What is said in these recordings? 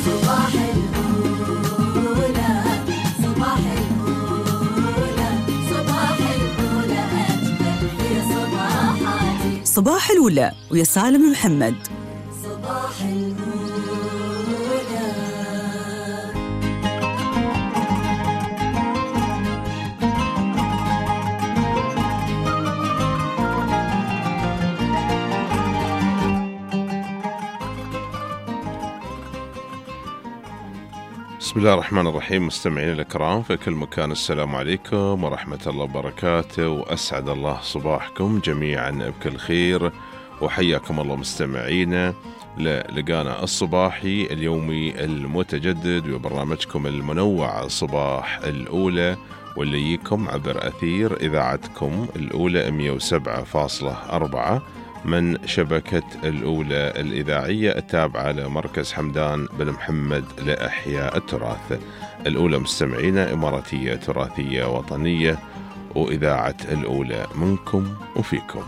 صباح الأولى، صباح الأولى، صباح الأولى أجمل في صباحاتي. صباح الأولى ويا سالم محمد. صباح الأولى. بسم الله الرحمن الرحيم. مستمعين الكرام في كل مكان، السلام عليكم ورحمة الله وبركاته، وأسعد الله صباحكم جميعا بكل خير، وحياكم الله مستمعينا للقانا الصباحي اليومي المتجدد وبرنامجكم المنوع صباح الأولى، واللي يجيكم عبر أثير إذاعتكم الأولى 107.4 من شبكة الأولى الإذاعية التابعة لمركز حمدان بن محمد لإحياء التراث. الأولى مستمعينا إماراتية تراثية وطنية، وإذاعة الأولى منكم وفيكم.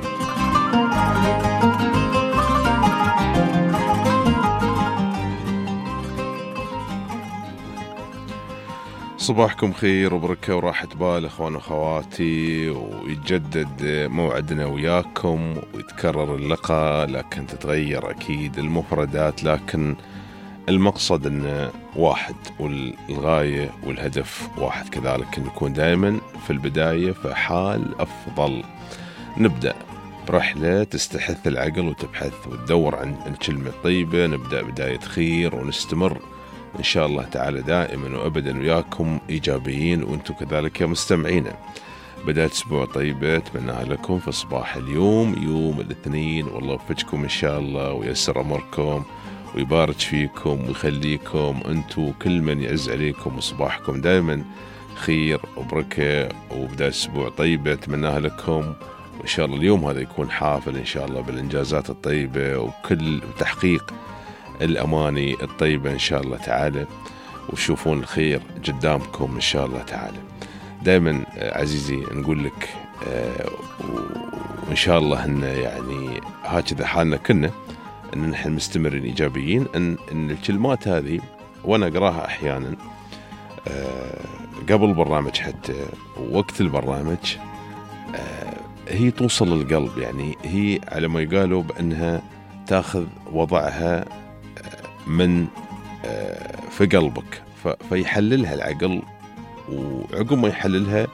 صباحكم خير وبركة وراحة بال اخوان واخواتي، ويتجدد موعدنا وياكم ويتكرر اللقاء، لكن تتغير اكيد المفردات، لكن المقصد انه واحد، والغاية والهدف واحد كذلك، ان نكون دائما في البداية في حال افضل. نبدأ برحلة تستحث العقل وتبحث وتدور عن الكلمة الطيبة، نبدأ بداية خير ونستمر إن شاء الله تعالى دائما وأبدا وياكم إيجابيين، وأنتم كذلك يا مستمعينا. بداية أسبوع طيبة أتمناها لكم في صباح اليوم، يوم الاثنين، والله يوفقكم إن شاء الله ويسر أمركم ويبارك فيكم ويخليكم أنتم كل من يعز عليكم، وصباحكم دائما خير وبركة وبداية أسبوع طيبة أتمناها لكم. وإن شاء الله اليوم هذا يكون حافل إن شاء الله بالإنجازات الطيبة وكل تحقيق الأماني الطيبة إن شاء الله تعالى، وشوفون الخير قدامكم إن شاء الله تعالى. دائما عزيزي نقول لك وإن شاء الله أن يعني هكذا حالنا كنا، أن نحن مستمرين إيجابيين، أن الكلمات هذه وأنا أقراها أحيانا قبل البرنامج حتى وقت البرنامج هي توصل للقلب، يعني هي على ما يقالوا بأنها تاخذ وضعها من في قلبك، فيحللها العقل، وعقب ما يحللها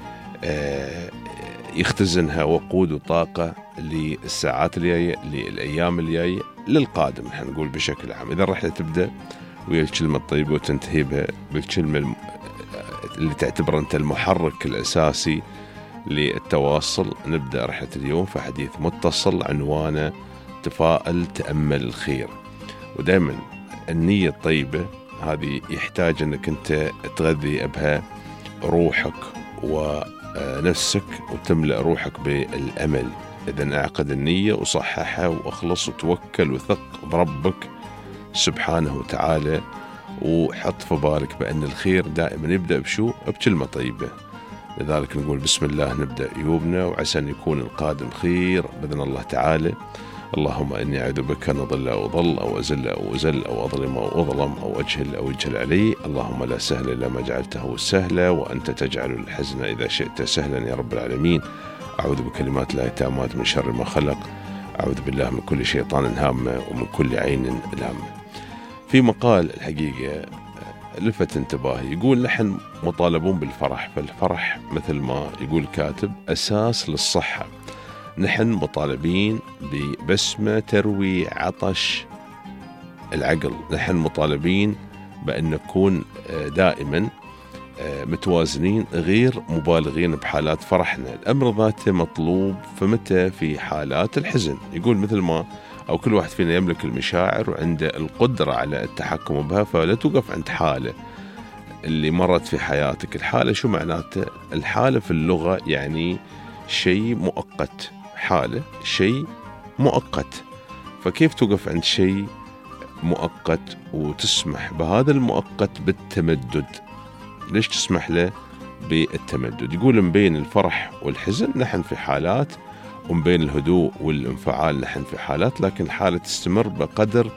يختزنها وقود وطاقة للساعات الجاية، للأيام الجاية، للقادم. نحن نقول بشكل عام إذا الرحلة تبدأ ويا الكلمة الطيبة وتنتهي بالكلمة اللي تعتبر أنت المحرك الأساسي للتواصل. نبدأ رحلة اليوم في حديث متصل عنوانه تفائل تأمل الخير. ودائما النية الطيبة هذه يحتاج أنك أنت تغذي بها روحك ونفسك وتملأ روحك بالأمل. إذن أعقد النية وصححها وأخلص وتوكل وثق بربك سبحانه وتعالى، وحط في بالك بأن الخير دائما يبدأ بشو؟ بكلمة طيبة. لذلك نقول بسم الله نبدأ يومنا، وعسى أن يكون القادم خير بإذن الله تعالى. اللهم إني أعوذ بك أن أضل أو أضل أو أزل أو أزل أو أظلم أو أظلم أو أجهل أو يجهل علي. اللهم لا سهل إلا ما جعلته سهلا، وأنت تجعل الحزن إذا شئت سهلا يا رب العالمين. أعوذ بكلمات الله التامات من شر ما خلق. أعوذ بالله من كل شيطان هامة ومن كل عين لامة. في مقال الحقيقة لفت انتباهي، يقول نحن مطالبون بالفرح، فالفرح مثل ما يقول كاتب أساس للصحة. نحن مطالبين ببسمة تروي عطش العقل، نحن مطالبين بأن نكون دائما متوازنين غير مبالغين بحالات فرحنا. الأمر ذاته مطلوب فمتى في حالات الحزن. يقول مثل ما أو كل واحد فينا يملك المشاعر وعنده القدرة على التحكم بها، فلا توقف عند حالة اللي مرت في حياتك. الحالة شو معناته؟ الحالة في اللغة يعني شيء مؤقت، حالة شيء مؤقت. فكيف توقف عند شيء مؤقت وتسمح بهذا المؤقت بالتمدد؟ ليش تسمح له بالتمدد؟ يقول من بين الفرح والحزن نحن في حالات، ومن بين الهدوء والانفعال نحن في حالات، لكن الحالة تستمر بقدر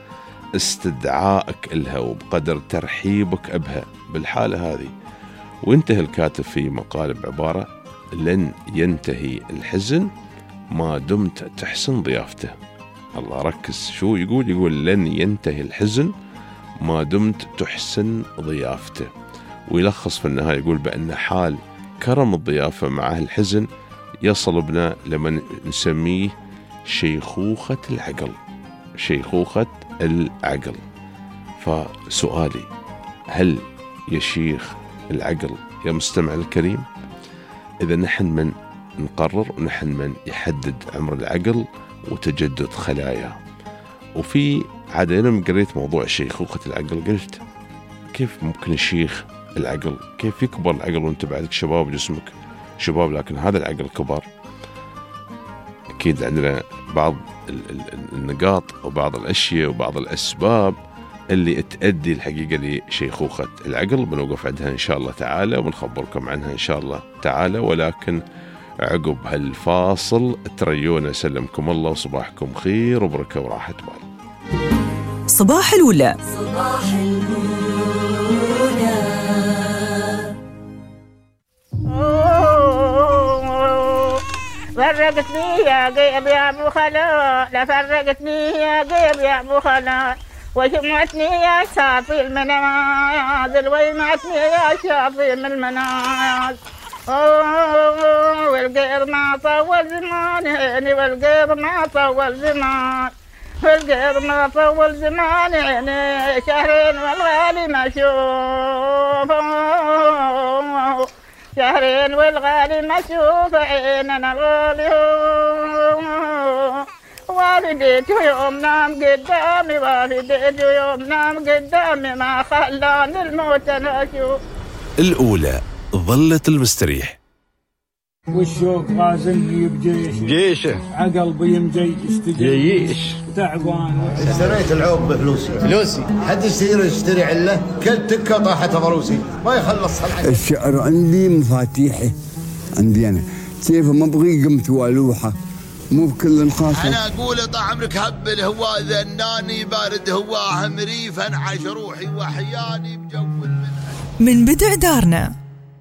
استدعائك إلها وبقدر ترحيبك بها بالحالة هذه. وانتهى الكاتب في مقال بعبارة: لن ينتهي الحزن ما دمت تحسن ضيافته. الله، ركز شو يقول. يقول لن ينتهي الحزن ما دمت تحسن ضيافته. ويلخص في النهاية يقول بأن حال كرم الضيافة مع الحزن يصل بنا لمن نسميه شيخوخة العقل. شيخوخة العقل. فسؤالي: هل يشيخ العقل يا مستمع الكريم؟ إذا نحن من نقرر ونحن من يحدد عمر العقل وتجدد خلاياه. وفي عادة قريت موضوع شيخوخة العقل، قلت كيف ممكن يشيخ العقل؟ كيف يكبر العقل وانت بعدك شباب، جسمك شباب لكن هذا العقل كبر؟ أكيد عندنا بعض النقاط وبعض الأشياء وبعض الأسباب اللي تؤدي الحقيقة لشيخوخة العقل، بنوقف عندها إن شاء الله تعالى وبنخبركم عنها إن شاء الله تعالى. ولكن عقب هالفاصل تريونا، سلمكم الله وصباحكم خير وبركة وراحة بال. صباح الأولى. صباح الأولى. فرقتني يا قيب يا ابو خلا، لا فرقتني يا قيب يا ابو خلا، وجمعتني يا شافي المنازل، وجمعتني يا شافي من المنازل. والقير ما طول زمان عيني، والقير ما طول زمان، والقير ما طول زمان عيني، شهرين والغالي ما اشوف، شهرين والغالي ما اشوف، عيننا الغالي والديته يوم نام قدامي، والديته يوم نام قدامي، ما خلاني الموت انا اشوف. الأولى ظلت المستريح. والشوق غازلني بجيشه، عقل بيمجي استجيش تعبان. اشتريت العوب بفلوسي حد يشتري عله، كل تكه طاحت ضروسي ما يخلص الحين. الشعر عندي مفاتيحه، عندي انا كيف ما ابغي قمت والوحه، مو بكل خاصه. انا اقول طال عمرك هب الهواء ذناني، بارد هواه مريف، انعش روحي وحياني بجو من بدع دارنا.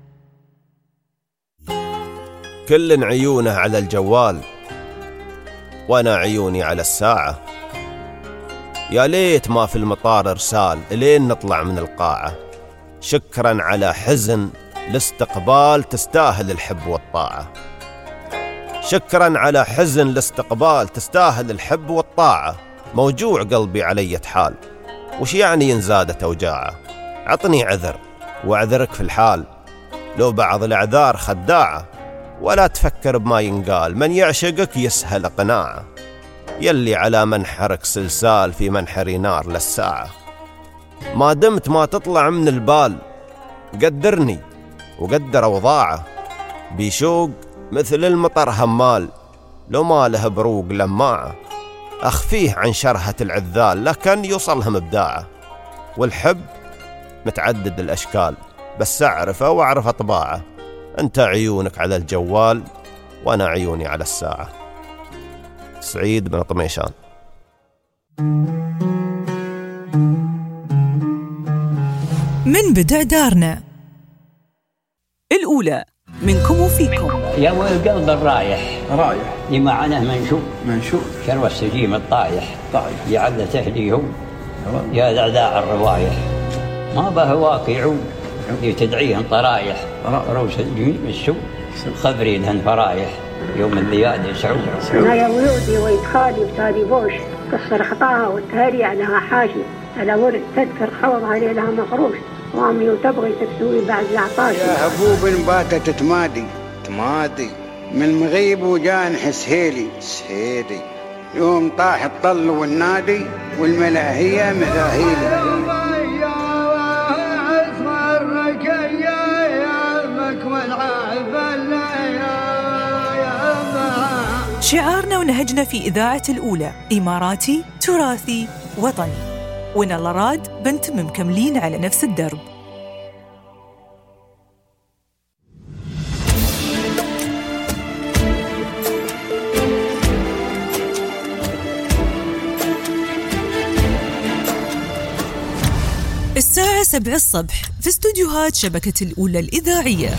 كل عيونه على الجوال وانا عيوني على الساعة، يا ليت ما في المطار ارسال الين نطلع من القاعة. شكرا على حزن الاستقبال، تستاهل الحب والطاعة. شكرا على حزن الاستقبال، تستاهل الحب والطاعة. موجوع قلبي علي حال، وش يعني إن زادت أوجاعه؟ عطني عذر واعذرك في الحال، لو بعض الأعذار خداعة. ولا تفكر بما ينقال، من يعشقك يسهل قناعه، يلي على منحرك سلسال في منحري نار للساعة. ما دمت ما تطلع من البال، قدرني وقدر أوضاعه. بيشوق مثل المطر همال، لو ما له بروق لماعه. أخفيه عن شرهة العذال، لكن يوصلهم إبداعه. والحب متعدد الأشكال، بس أعرفه وأعرف طباعه. أنت عيونك على الجوال وأنا عيوني على الساعة. سعيد بن طميشان. من بدع دارنا. الأولى منكم وفيكم. يا والقلب الرايح اللي معنا منشوف شروى السجيم الطايح يعد تهديه يا ذعذاع الروايح. ما بهواك يعود تدعيهم طرايح، روس السوق خبري لهن فرايح، يوم الذياد يسعود. أنا يا ولودي ويدخالي وتالي بوش، كسر خطاها والتهري عليها حاشي، على ورد تذكر خوض علي لها مخروش، وامي وتبغي تكسوي بعد العطاش. يا هبوب باتت تمادي من مغيب وجان حسهيلي سهيلي، يوم طاح الطل والنادي والملاهية مذاهيلي. شعارنا ونهجنا في إذاعة الأولى إماراتي تراثي وطني. ونال راد بنت مكملين على نفس الدرب. الساعة 7 الصبح في استوديوهات شبكة الأولى الإذاعية.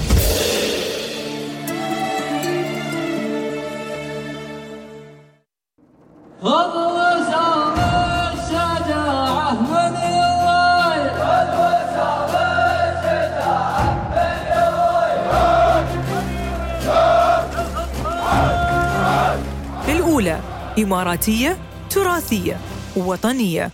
الأولى إماراتية، تراثية، وطنية.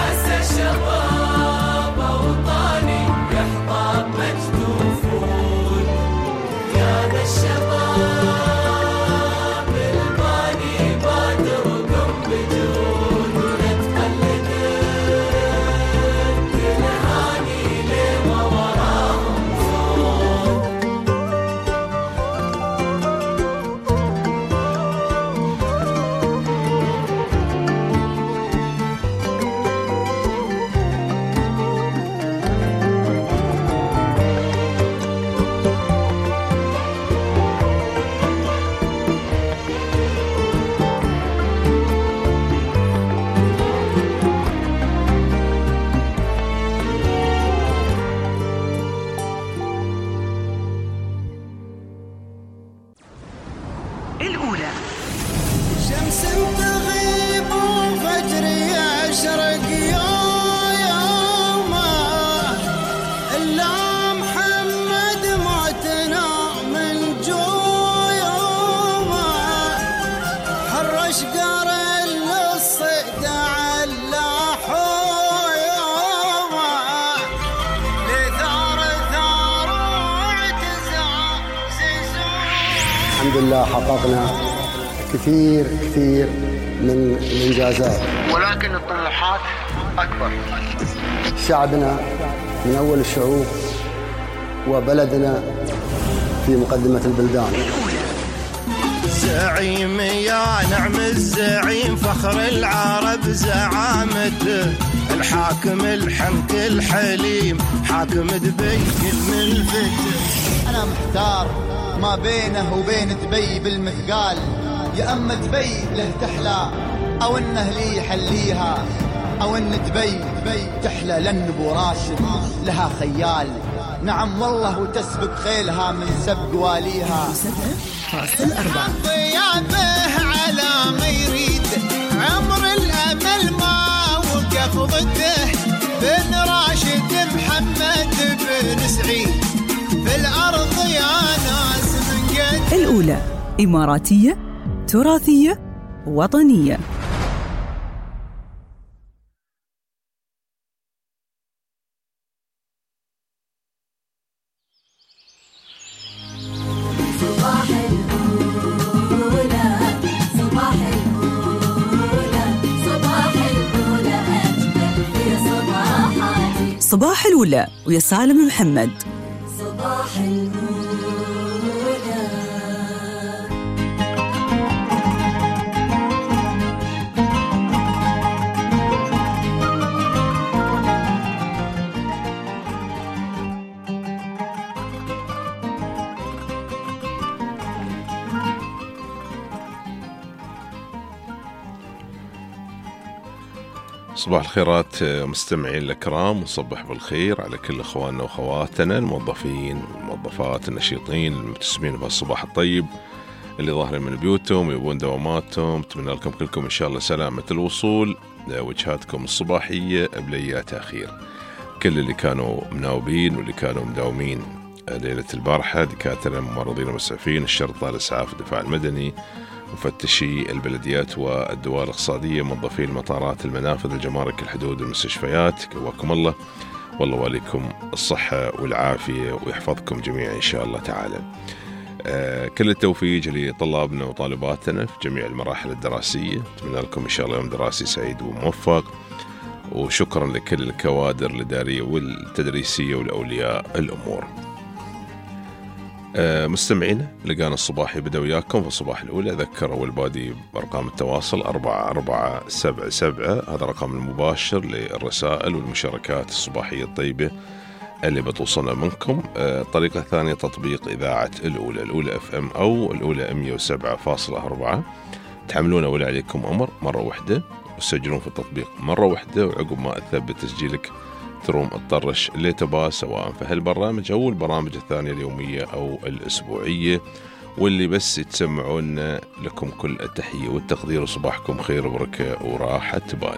شباب وطني يحظى بمجد وفوز. الحمد لله حققنا كثير من الإنجازات، ولكن الطموحات أكبر. شعبنا من أول الشعوب وبلدنا في مقدمة البلدان. زعيم يا نعم الزعيم، فخر العرب زعامته، الحاكم الحنك الحليم، حاكم دبي من فتح. أنا محتار ما بينه وبين دبي بالمثقال، يا أما دبي له تحلى أو إنه لي يحليها، أو إن دبي تحلى لأن أبو راشد لها خيال. نعم والله وتسبق خيلها من سبق واليها. ضيافه على ما يريد، عمر الأمل ما وقف ضده، بن راشد محمد بن سعيد في الأرض يا ناس من قد. الأولى إماراتية تراثية وطنية. صباح الأولى ويا سالم محمد. صباح الأولى. صباح الخيرات مستمعين الكرام، ونصبح بالخير على كل اخواننا واخواتنا الموظفين والموظفات النشيطين المبتسمين بهالصباح الطيب اللي ظاهرين من بيوتهم ويبون دواماتهم. اتمنى لكم كلكم ان شاء الله سلامة الوصول لوجهاتكم الصباحية بلا تأخير. كل اللي كانوا مناوبين واللي كانوا مداومين ليلة البارحة، دكاترة الممرضين والمسعفين، الشرطة، الإسعاف، الدفاع المدني، مفتشي البلديات والدوائر الاقتصادية، موظفي المطارات، المنافذ، الجمارك، الحدود، المستشفيات، قواكم الله، والله واليكم الصحة والعافية ويحفظكم جميعا إن شاء الله تعالى. كل التوفيق لطلابنا وطالباتنا في جميع المراحل الدراسية، أتمنى لكم إن شاء الله يوم دراسي سعيد وموفق، وشكرا لكل الكوادر الإدارية والتدريسية والأولياء الأمور. مستمعين لقانا الصباحي بدأ وياكم في الصباح الأولى. أذكر أول بادي بأرقام التواصل 4477، هذا رقم المباشر للرسائل والمشاركات الصباحية الطيبة اللي بتوصلنا منكم. الطريقة الثانية تطبيق إذاعة الأولى FM أو الأولى 107.4. تحملون ولا عليكم أمر مرة واحدة وتسجلون في التطبيق مرة واحدة، وعقب ما أثبت تسجيلك تروم الطرش اللي تباه، سواء في هالبرنامج أو البرامج الثانية اليومية أو الأسبوعية، واللي بس تسمعون لكم كل التحية والتقدير، وصباحكم خير وبركة وراحة بال.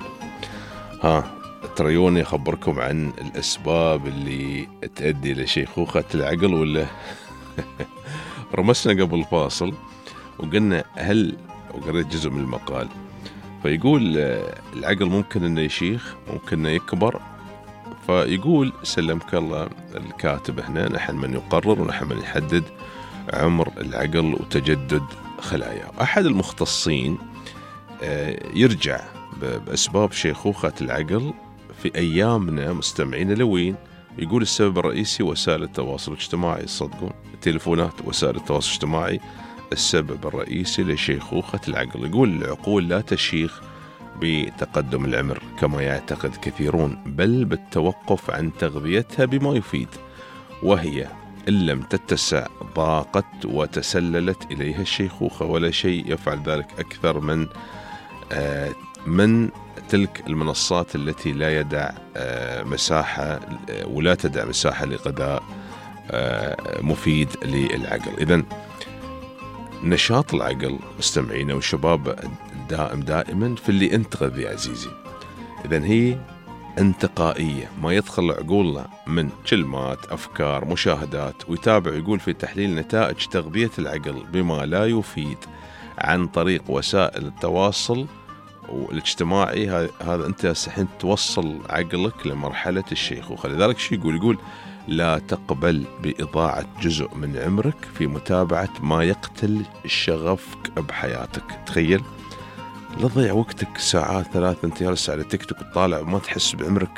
تريوني أخبركم عن الأسباب اللي تؤدي لشيخوخة العقل ولا رمسنا قبل الفاصل وقلنا وقريت جزء من المقال، فيقول العقل ممكن أنه يشيخ، ممكن أنه يكبر. فيقول سلمك الله الكاتب هنا: نحن من يقرر ونحن من يحدد عمر العقل وتجدد خلاياه. أحد المختصين يرجع بأسباب شيخوخة العقل في أيامنا مستمعين لوين، يقول السبب الرئيسي وسائل التواصل الاجتماعي. صدقون التليفونات وسائل التواصل الاجتماعي السبب الرئيسي لشيخوخة العقل. يقول العقول لا تشيخ بتقدم العمر كما يعتقد كثيرون، بل بالتوقف عن تغذيتها بما يفيد، وهي إن لم تتسع ضاقت وتسللت إليها الشيخوخة، ولا شيء يفعل ذلك أكثر من تلك المنصات التي لا يدع مساحة ولا تدع مساحة لغذاء مفيد للعقل. إذن نشاط العقل مستمعين والشباب دائما في اللي انت غذي عزيزي. إذن هي انتقائية، ما يدخل عقولنا من كلمات، أفكار، مشاهدات، ويتابع يقول في تحليل نتائج تغذية العقل بما لا يفيد عن طريق وسائل التواصل والاجتماعي هذا أنت الحين توصل عقلك لمرحلة الشيخوخة. لذلك شو يقول لا تقبل بإضاعة جزء من عمرك في متابعة ما يقتل شغفك بحياتك. تخيل لا تضيع وقتك ساعات 3 أنت جالس على تيك توك وتطالع وما تحس بعمرك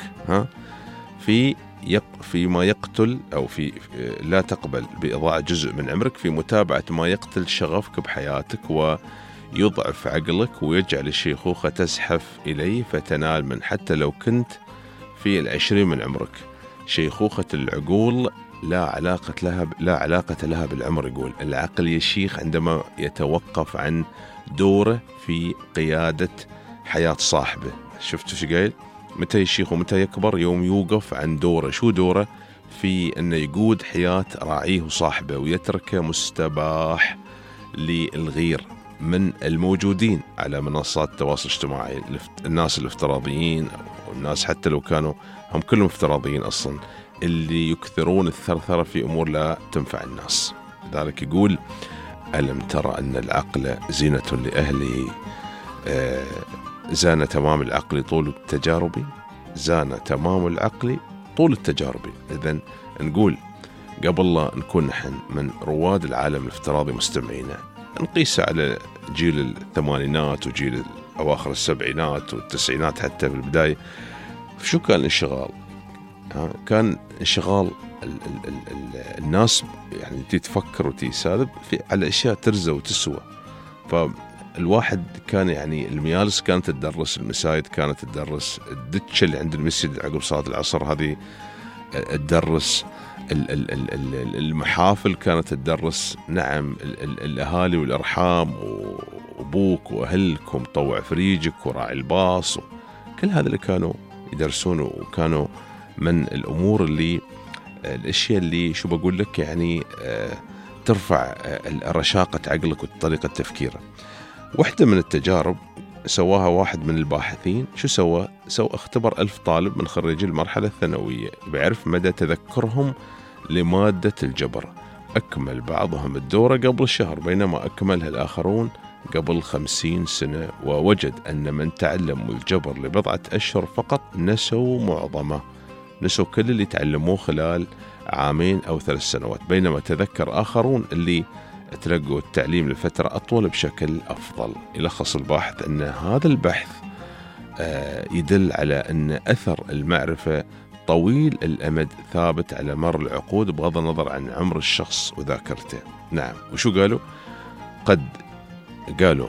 في ما يقتل أو لا تقبل بإضاعة جزء من عمرك في متابعة ما يقتل شغفك بحياتك ويضعف عقلك ويجعل الشيخوخة تزحف إليه فتنال من حتى لو كنت في 20 من عمرك. شيخوخة العقول لا علاقة لها بالعمر. يقول العقل يشيخ عندما يتوقف عن دوره في قيادة حياة صاحبه. شفتوا شو قايل؟ متى يشيخ ومتى يكبر؟ يوم يوقف عن دوره. شو دوره؟ في أنه يقود حياة راعيه وصاحبه ويتركه مستباح للغير من الموجودين على منصات التواصل الاجتماعي. الناس الافتراضيين أو الناس حتى لو كانوا هم كلهم افتراضيين أصلا اللي يكثرون الثرثرة في أمور لا تنفع الناس. لذلك يقول ألم ترى أن العقل زينة لأهله زان تمام العقل طول التجارب. زان تمام العقل طول التجارب. إذن نقول قبل لا نكون نحن من رواد العالم الافتراضي مستمعينا نقيس على جيل الثمانينات وجيل أواخر السبعينات والتسعينات حتى في البداية. شو كان الانشغال؟ كان انشغال الناس يعني تفكر وتسالب على أشياء ترزى وتسوى. فالواحد كان يعني الميالس كانت تدرس، المسايد كانت تدرس، الدتشة اللي عند المسجد عقب صلاة العصر هذه تدرس، المحافل كانت تدرس. نعم الأهالي والأرحام وأبوك وأهلكم طوع فريجك وراعي الباص كل هذا اللي كانوا يدرسونه. وكانوا من الأمور اللي الأشياء اللي شو بقول لك يعني ترفع رشاقة عقلك وطريقة تفكيره. واحدة من التجارب سواها واحد من الباحثين. شو سوى اختبر 1000 طالب من خريجي المرحلة الثانوية بيعرف مدى تذكرهم لمادة الجبر. أكمل بعضهم الدورة قبل شهر بينما أكملها الآخرون قبل 50 سنة. ووجد أن من تعلموا الجبر لبضعة أشهر فقط نسوا معظمه، نسوا كل اللي تعلموه خلال 2 أو 3 سنوات، بينما تذكر آخرون اللي تلقوا التعليم لفترة أطول بشكل أفضل. يلخص الباحث أن هذا البحث يدل على أن أثر المعرفة طويل الأمد ثابت على مر العقود بغض النظر عن عمر الشخص وذاكرته. نعم. وشو قالوا؟ قالوا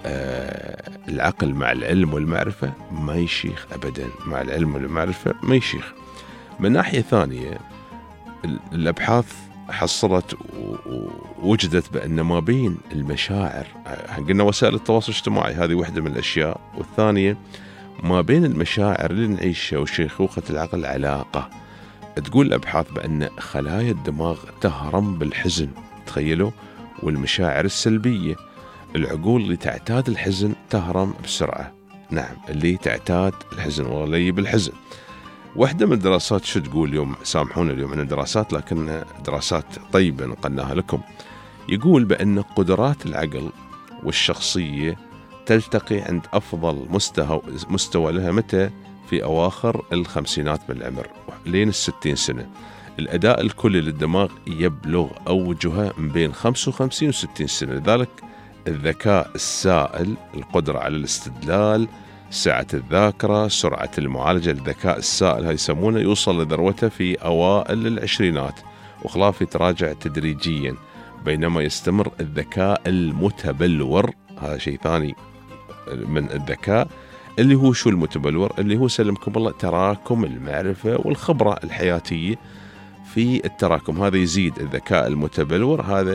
العقل مع العلم والمعرفة ما يشيخ أبدا. مع العلم والمعرفة ما يشيخ. من ناحية ثانية الأبحاث حصلت ووجدت بأن ما بين المشاعر، قلنا وسائل التواصل الاجتماعي هذه واحدة من الأشياء، والثانية ما بين المشاعر اللي نعيشها وشيخوخة العقل علاقة. تقول الأبحاث بأن خلايا الدماغ تهرم بالحزن، تخيلوا، والمشاعر السلبية. العقول اللي تعتاد الحزن تهرم بسرعة. نعم اللي تعتاد الحزن واللي بالحزن. واحدة من الدراسات شو تقول اليوم؟ سامحونا اليوم عن الدراسات لكن دراسات طيبة نقلناها لكم. يقول بأن قدرات العقل والشخصية تلتقي عند أفضل مستوى لها متى؟ في أواخر 50 من العمر لين 60 سنة. الأداء الكلي للدماغ يبلغ أوجها من بين 55 و60 سنة. لذلك الذكاء السائل، القدرة على الاستدلال، سعة الذاكرة، سرعة المعالجة، الذكاء السائل هاي يسمونه يوصل لذروته في أوائل العشرينات وخلاف يتراجع تدريجيا، بينما يستمر الذكاء المتبلور. هذا شيء ثاني من الذكاء اللي هو شو المتبلور؟ اللي هو سلمكم الله تراكم المعرفة والخبرة الحياتية في التراكم. هذا يزيد الذكاء المتبلور، هذا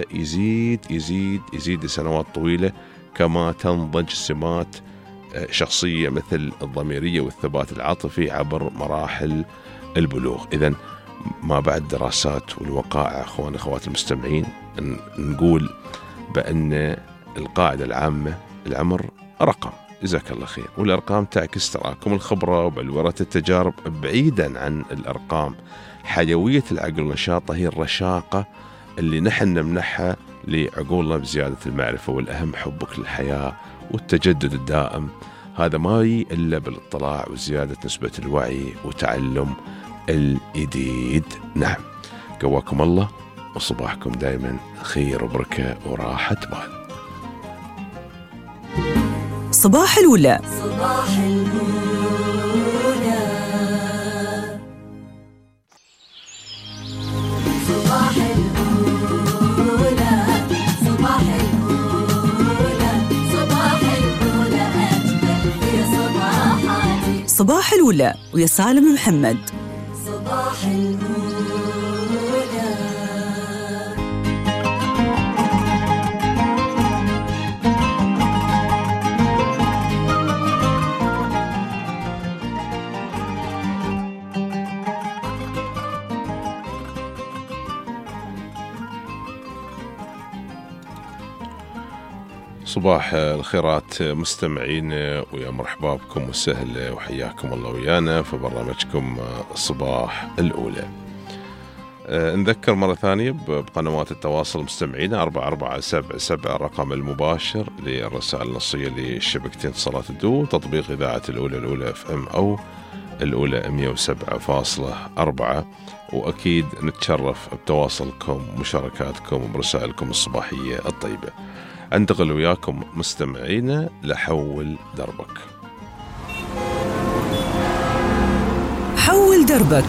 يزيد لسنوات طويلة كما تنضج سمات شخصية مثل الضميرية والثبات العاطفي عبر مراحل البلوغ. إذن ما بعد دراسات والوقائع أخوان أخوات المستمعين نقول بأن القاعدة العامة العمر رقم، جزاك الله خير، والأرقام تعكس تراكم الخبرة وبلورة التجارب. بعيدا عن الأرقام، حيوية العقل ونشاطه هي الرشاقة اللي نحن نمنحها لعقولنا بزيادة المعرفة، والأهم حبك للحياة والتجدد الدائم. هذا ما يجي إلا بالاطلاع وزيادة نسبة الوعي وتعلم الجديد. نعم، قواكم الله وصباحكم دائما خير وبركة وراحة بال. صباح الأولى. صباح الأولى. صباح الأولى. صباح الأولى. صباح الأولى أجمل في صباحاتي. صباح الأولى ويا سالم محمد. صباح الأولى. صباح الخيرات مستمعين، ويا مرحبا بكم وسهلا وحياكم الله ويانا في برنامجكم صباح الأولى. نذكر مرة ثانية بقنوات التواصل مستمعينا 4477 الرقم المباشر للرسائل النصية لشبكتين اتصالات الدو، تطبيق إذاعة الأولى FM أو الأولى 107.4. وأكيد نتشرف بتواصلكم ومشاركاتكم وبرسائلكم الصباحية الطيبة. أنتقل وياكم مستمعينا لحول دربك. حول دربك.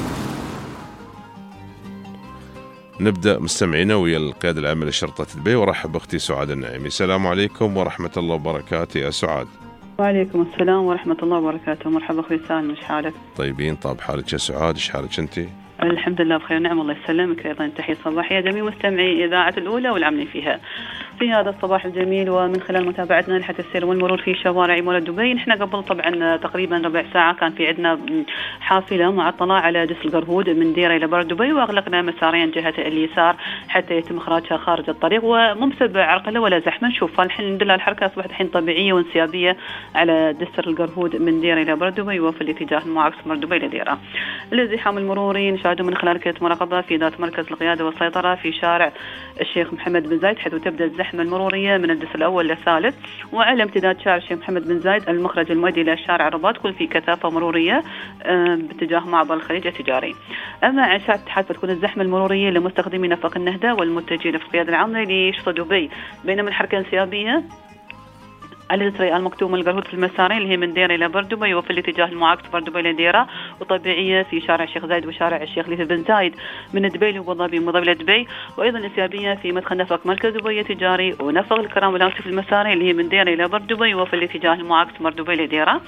نبدأ مستمعينا ويا القيادة العامة لشرطة دبي، ورحب بأختي سعاد النعيمي. السلام عليكم ورحمة الله وبركاته يا سعاد. وعليكم السلام ورحمة الله وبركاته. مرحبا أخوي سالم، إيش حالك؟ طيبين، طاب حالك يا سعاد، إيش حالك أنتي؟ الحمد لله بخير، نعم الله يسلمك. أيضا تحية صباحية جميع مستمعي إذاعة الأولى والعاملين فيها في هذا الصباح الجميل، ومن خلال متابعتنا لحد السير والمرور في شوارع مولد دبي. نحن قبل طبعا تقريبا ربع ساعة كان في عندنا حافلة معطلة على جسر القرهود من ديرة إلى بر دبي، وأغلقنا مسارين جهة اليسار حتى يتم إخراجها خارج الطريق، ومو بسبب عرقلة ولا زحمة. نشوف الحين الحمد لله الحركة أصبحت الحين طبيعية وانسيابية على جسر القرهود من ديرة إلى بر دبي وفي الاتجاه المعاكس بر دبي لديرة. الازدحام المروري نشاهده من خلال كاميرا مراقبة في ذات مركز القيادة والسيطرة في شارع الشيخ محمد بن زايد، حيث تبدأ الزحمة المرورية من الجسر الأول للثالث، وعلى امتداد شارع الشيخ محمد بن زايد المخرج المؤدي إلى شارع الرباط كل في كثافة مرورية باتجاه معبر الخليج التجاري. أما عن شارع الاتحاد فتكون الزحمة المرورية لمستخدمي نفق النهدة والمتجهين في القيادة العامة لشرطة دبي، بينما الحركة انسيابية على جسر المكتوم القرهود في المسارين اللي هي من ديرة إلى بر دبي وفي الاتجاه المعاكس بر دبي لديرة، وطبيعية في شارع الشيخ زايد وشارع الشيخ ليث بن زايد من دبي لأبو ظبي ومضبلة دبي، وأيضا انسيابية في مدخل نفق مركز دبي التجاري ونفق الكرام والأوسي في المسارين اللي هي من ديرة إلى بر دبي وفي الاتجاه المعاكس بر دبي لديرة.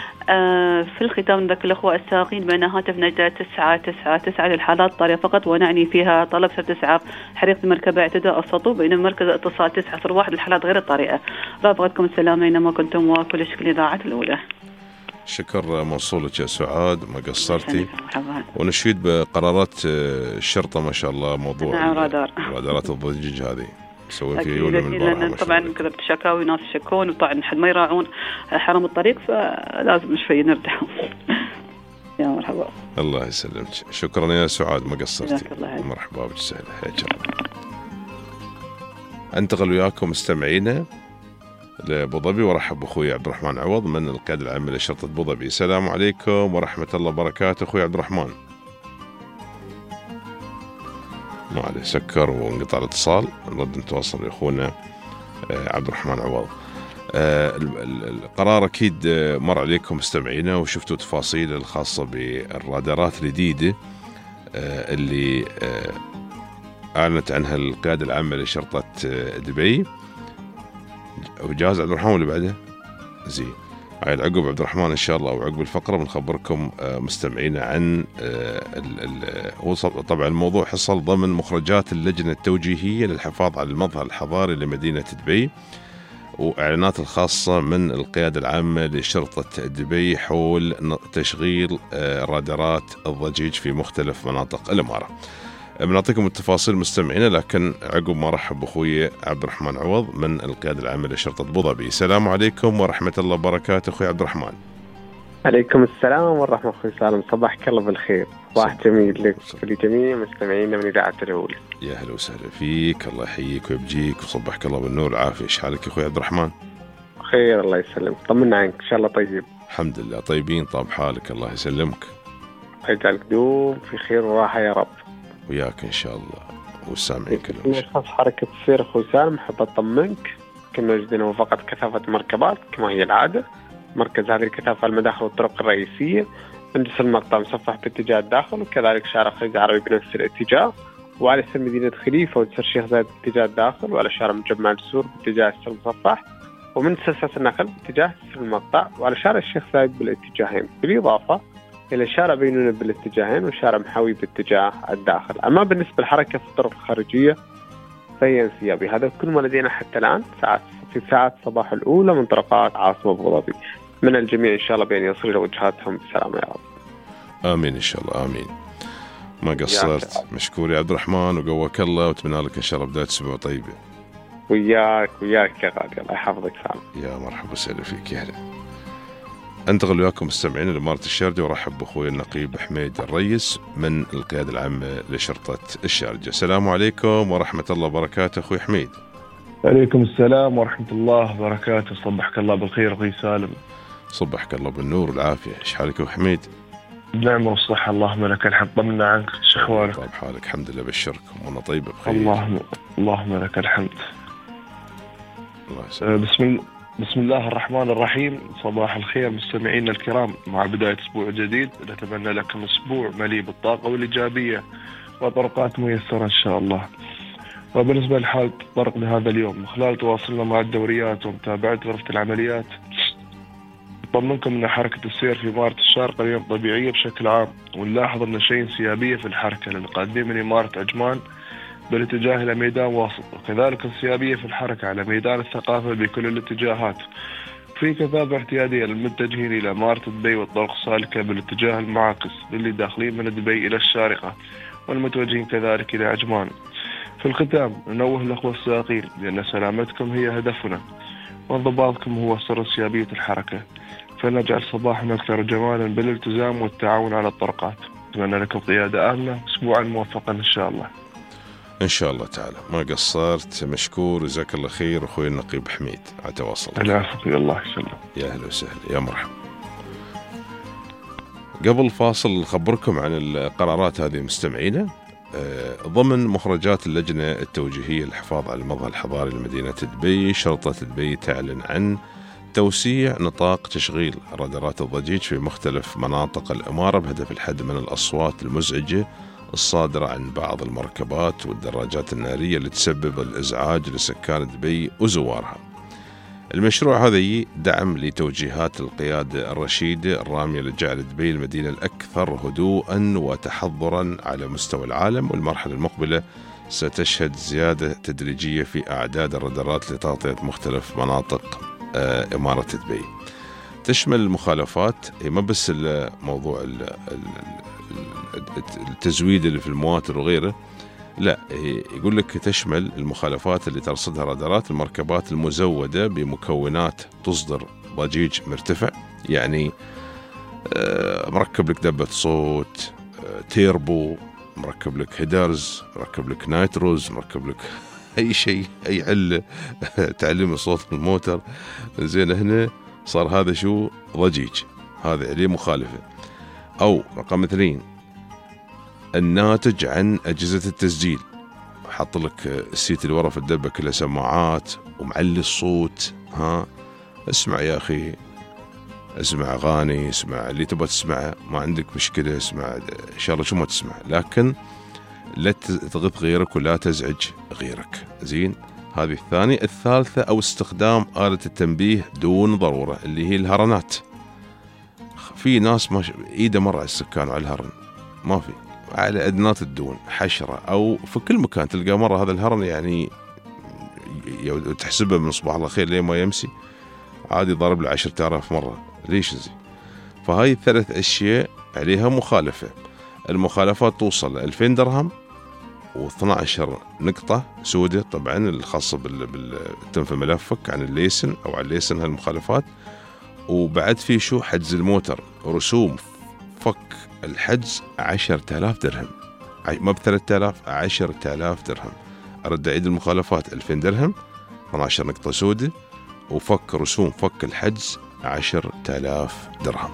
في الختام نذكر الأخوة السائقين بأن هاتف نجدة 999 للحالات الطارئة فقط، ونعني فيها طلب سرد إسعاف حريق المركبة اعتداء السطو، بينما مركز الاتصال 901 للحالات غير الطارئة. رافقتكم السلامة أينما كنتم وكل شكل إذاعة الأولى. شكر موصولك يا سعاد، ما قصرتي. ونشيد بقرارات الشرطة ما شاء الله، موضوع رادارات الضجيج هذه سوي في يوم من البارحة. طبعا كذا شكاوي ناس يشكون، وطبعا حد ما يراعون حرم الطريق، فلازم شوي نرتاح. يا مرحبا. الله يسلمك، شكرا يا سعاد، ما قصرتي. مرحبا بك، سهلا حياك الله. انتقل وياكم مستمعينا لأبو ظبي، ورحب بأخوي عبد الرحمن عوض من القيادة العامة لشرطة أبو ظبي. السلام عليكم ورحمة الله وبركاته أخوي عبد الرحمن. ما عليه، سكر وانقطع الاتصال، نرد نتواصل يا أخونا عبد الرحمن عوض. القرار أكيد مر عليكم مستمعينا وشفتوا تفاصيل الخاصة بالرادارات الجديدة اللي أعلنت عنها القيادة العامة لشرطة دبي. وجاهز عبد الرحمن اللي بعده؟ زين، عيل عقب عبد الرحمن إن شاء الله، وعقب الفقرة بنخبركم مستمعينا عن طبعا الموضوع حصل ضمن مخرجات اللجنة التوجيهية للحفاظ على المظهر الحضاري لمدينة دبي، وإعلانات الخاصة من القيادة العامة لشرطة دبي حول تشغيل رادارات الضجيج في مختلف مناطق الإمارة. بنعطيكم التفاصيل مستمعينا، لكن عقب ما رحب بأخوي عبد الرحمن عوض من القيادة العامة لشرطة أبو ظبي. السلام عليكم ورحمة الله وبركاته أخوي عبد الرحمن. عليكم السلام والرحمة أخوي سالم، صباحك الله بالخير، صباح جميل لك ولجميع مستمعينا من إذاعة الأولى. يا هلا وسهلا فيك، الله يحييك ويبجيك وصبحك الله بالنور والعافية. إيش حالك يا أخوي عبد الرحمن؟ بخير الله يسلمك. طمنا عنك إن شاء الله طيب. الحمد لله طيبين طاب حالك الله يسلمك. يجعلك دوم في خير وراحة يا رب. وياك إن شاء الله والسامعين كلهم. خاص حركة السير أخوي سالم حب أطمنك كنا موجودين فقط كثافة مركبات كما هي العادة. مركز هذه الكثافة المداخل والطرق الرئيسية. مجلس المقطع مصفح باتجاه الداخل وكذلك شارع خليج عربي بنفس الاتجاه. وعلى يسار مدينة خليفة وتسر الشيخ زايد باتجاه الداخل وعلى شارع مجمع السور باتجاه السر المصفح ومن سلسلة النخل باتجاه السر المقطع وعلى شارع الشيخ زايد بالاتجاهين بالإضافة إلى شارع بينونة بالاتجاهين وشارع محاوي باتجاه الداخل. أما بالنسبة لحركة الطرق الخارجية فهي انسيابي. هذا كل ما لدينا حتى الآن في ساعات الصباح الأولى من طرقات عاصمة أبو ظبي. من الجميع إن شاء الله بأن يصل إلى وجهاتهم بسلامة يا رب. آمين إن شاء الله آمين. ما قصرت. مشكور يا عبد الرحمن وقواك الله واتمنى لك إن شاء الله بداية أسبوع طيبة. وياك يا غالي الله يحفظك سلام. يا مرحبا وسهلا فيك يا هلا. انتقل وياكم مستمعين لإمارة الشارجة وارحب بأخوي النقيب حميد الريس من القيادة العامة لشرطة الشارجة. السلام عليكم ورحمة الله وبركاته أخوي حميد. عليكم السلام ورحمة الله وبركاته. صبحك الله بالخير أخوي سالم. صبحك الله بالنور والعافية. إيش حالك أخوي حميد؟ نعم والصحة اللهم لك الحمد. طمنا عنك إيش أحوالك؟ طيب حالك الحمد لله بشركم وأنا طيبة بخير. اللهم لك الحمد. الله يسلمك. بسم الله الرحمن الرحيم. صباح الخير مستمعينا الكرام مع بداية أسبوع جديد. نتمنى لكم أسبوع مليء بالطاقة والإيجابية وطرقات ميسرة إن شاء الله. وبالنسبة لحالة طرق لهذا اليوم خلال تواصلنا مع الدوريات ومتابعة غرفة العمليات نطمنكم أن حركة السير في إمارة الشارقة اليوم طبيعية بشكل عام ونلاحظ أن شيء انسيابية في الحركة للقادمين من إمارة عجمان بالاتجاه إلى ميدان واسط وكذلك انسيابية في الحركة على ميدان الثقافة بكل الاتجاهات. في كثافة اعتيادية للمتجهين إلى إمارة دبي والطرق السالكة بالاتجاه المعاكس للي داخلين من دبي إلى الشارقة والمتوجهين كذلك إلى عجمان. في الختام ننوه الأخوة السائقين بأن سلامتكم هي هدفنا وانضباطكم هو سر انسيابية الحركة فلنجعل صباحنا أكثر جمالا بالالتزام والتعاون على الطرقات. أتمنى لكم قيادة آمنة أسبوعا موفقا إن شاء الله. إن شاء الله تعالى ما قصرت. مشكور جزاك الله خير أخوي النقيب حميد على تواصلك. العفو الله يسلمك. يا أهلا وسهلا يا مرحبا. قبل فاصل خبركم عن القرارات هذه مستمعينا. ضمن مخرجات اللجنة التوجيهية للحفاظ على المظهر الحضاري لمدينة دبي شرطة دبي تعلن عن توسيع نطاق تشغيل رادارات الضجيج في مختلف مناطق الإمارة بهدف الحد من الأصوات المزعجة الصادرة عن بعض المركبات والدراجات النارية اللي تسبب الإزعاج لسكان دبي وزوارها. المشروع هذا دعم لتوجيهات القيادة الرشيدة الرامية لجعل دبي المدينة الأكثر هدوءا وتحضرا على مستوى العالم. والمرحلة المقبلة ستشهد زيادة تدريجية في أعداد الرادارات لتغطية مختلف مناطق إمارة دبي. تشمل المخالفات ما بس موضوع التزويد اللي في المواتر وغيره، لا يقول لك تشمل المخالفات اللي ترصدها رادارات المركبات المزودة بمكونات تصدر ضجيج مرتفع، يعني مركب لك دبة صوت، تيربو، مركب لك هيدرز، مركب لك نايتروز، مركب لك أي شيء، أي علة تعلم صوت الموتر. زين هنا صار هذا شو ضجيج، هذا عليه مخالفة. أو رقم 2 الناتج عن أجهزة التسجيل، حط لك السيت اللي ورا في الدبة كلها سماعات ومعلي الصوت، اسمع يا أخي، اسمع أغاني، اسمع اللي تبغى تسمعه، ما عندك مشكلة، اسمع إن شاء الله شو ما تسمع، لكن لا تغث غيرك ولا تزعج غيرك. زين، هذه الثانية. الثالثة أو استخدام آلة التنبيه دون ضرورة اللي هي الهرنات. في ناس ما إيده مرة على السكان وعلى الهرن، ما في، على أدنات الدون حشرة أو في كل مكان تلقى مرة هذا الهرن، يعني تحسبه من صباح الله خير ليه ما يمسي عادي ضارب له 10,000 مرة. ليش زي؟ فهاي الثلاث أشياء عليها مخالفة. المخالفات توصل ل 2000 درهم و12 نقطة سودة طبعا الخاصة بالتم في ملفك عن الليسن أو عن الليسن هالمخالفات. وبعد في شو حجز الموتر، رسوم فك الحجز 10,000 درهم، ما ب3,000، 10,000 درهم. أرد أعيد المخالفات 2000 درهم، 12 نقطة سودة، وفك رسوم فك الحجز 10,000 درهم.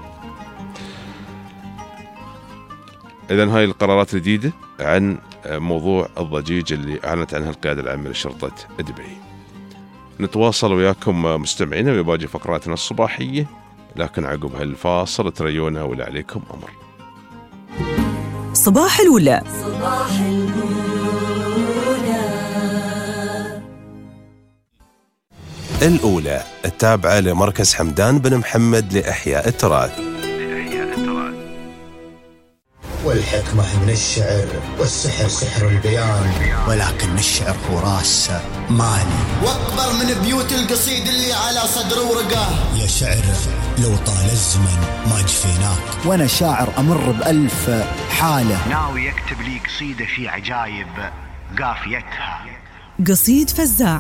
إذن هاي القرارات الجديدة عن موضوع الضجيج اللي أعلنت عنها القيادة العامة لشرطة دبي. نتواصل وياكم مستمعينا ويباقي فقراتنا الصباحية، لكن عقب هالفاصل تريونا ولا عليكم أمر. صباح الأولى. صباح الأولى التابعة لمركز حمدان بن محمد لإحياء التراث. والحكمة من الشعر والسحر سحر البيان، ولكن الشعر هو راس مالي واكبر من بيوت القصيد اللي على صدر ورقه. يا شعر لو طال الزمن ما جفيناك، وانا شاعر امر بألف حالة. ناوي يكتب لي قصيدة في عجايب قافيتها. قصيد فزاع.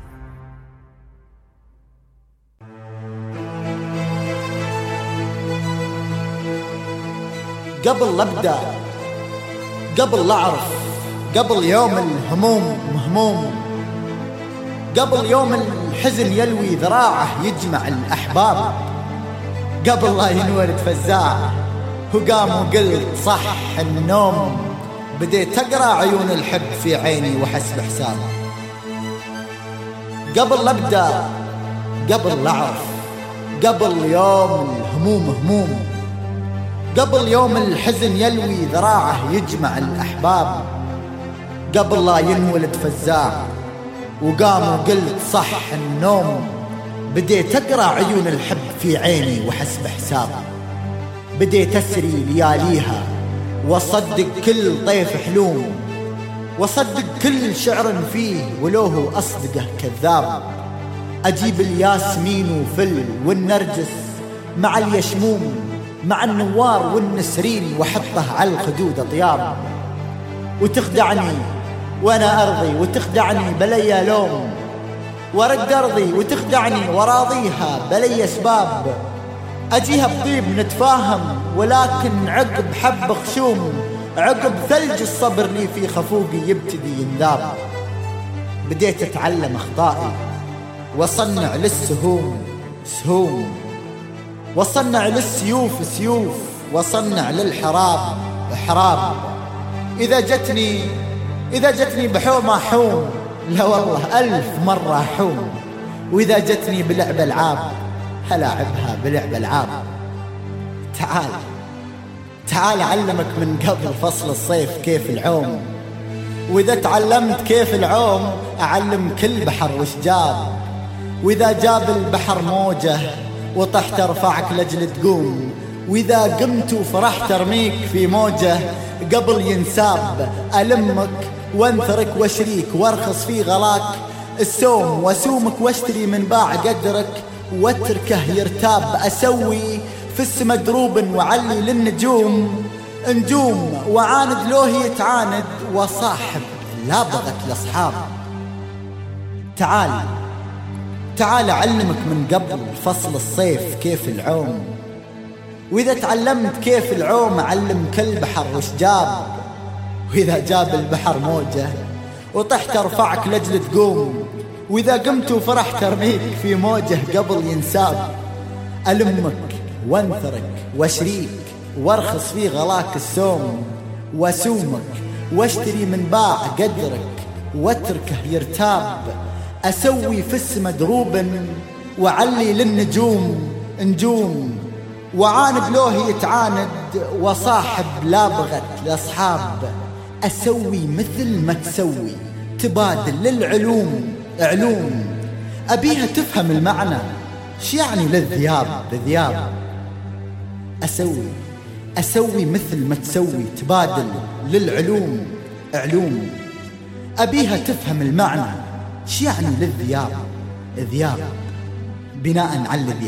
قبل لا ابدا، قبل لا اعرف، قبل يوم الهموم مهموم، قبل يوم الحزن يلوي ذراعه يجمع الاحباب، قبل لا ينولد فزاع وقام وقلت صح النوم، بديت اقرا عيون الحب في عيني وحسب حساب. قبل لا ابدا، قبل لا اعرف، قبل يوم الهموم هموم، قبل يوم الحزن يلوي ذراعه يجمع الأحباب، قبل لا ينولد فزاع وقام وقلت صح النوم، بديت أقرأ عيون الحب في عيني وحسب حساب. بديت أسري لياليها وصدق كل طيف حلوم، وصدق كل شعر فيه ولو هو أصدقه كذاب. أجيب الياسمين وفل والنرجس مع اليشموم، مع النوار والنسرين، وحطه على الخدود أطياب. وتخدعني وأنا أرضي، وتخدعني بلي لوم، ورد أرضي وتخدعني وراضيها بلي أسباب. أجيها بطيب نتفاهم، ولكن عقب حب خشوم، عقب ثلج الصبر لي في خفوقي يبتدي ينذاب. بديت أتعلم أخطائي وصنع للسهوم سهوم، وصنع للسيوف سيوف، وصنع للحراب حراب. إذا جتني بحوم أحوم، لا والله 1000 مرة أحوم. وإذا جتني بلعب ألعاب هلاعبها بلعب ألعاب. تعال أعلمك من قبل فصل الصيف كيف العوم، وإذا تعلمت كيف العوم أعلم كل بحر وش جاب. وإذا جاب البحر موجه وطحت أرفعك لجل تقوم، وإذا قمت وفرحت أرميك في موجه قبل ينساب. ألمك وانثرك واشريك وارخص في غلاك السوم، واسومك واشتري من باع قدرك واتركه يرتاب. أسوي في السما دروب وعلي للنجوم نجوم، وعاند لوه يتعاند وصاحب لا بغت الأصحاب. تعال أعلمك من قبل فصل الصيف كيف العوم، وإذا تعلمت كيف العوم أعلم كل بحر وش جاب. وإذا جاب البحر موجه وطحت أرفعك لجل تقوم، وإذا قمت وفرحت أرميك في موجه قبل ينساب. ألمك وانثرك واشريك وارخص في غلاك السوم، واسومك واشتري من باع قدرك واتركه يرتاب. أسوي في السما دروب وعلي للنجوم نجوم، وعاند لوه يتعاند وصاحب لا بغت الأصحاب. أسوي مثل ما تسوي تبادل للعلوم علوم، أبيها تفهم المعنى ش يعني للذياب. أسوي مثل ما تسوي تبادل للعلوم علوم، أبيها تفهم المعنى ش يعني للذياب. بناء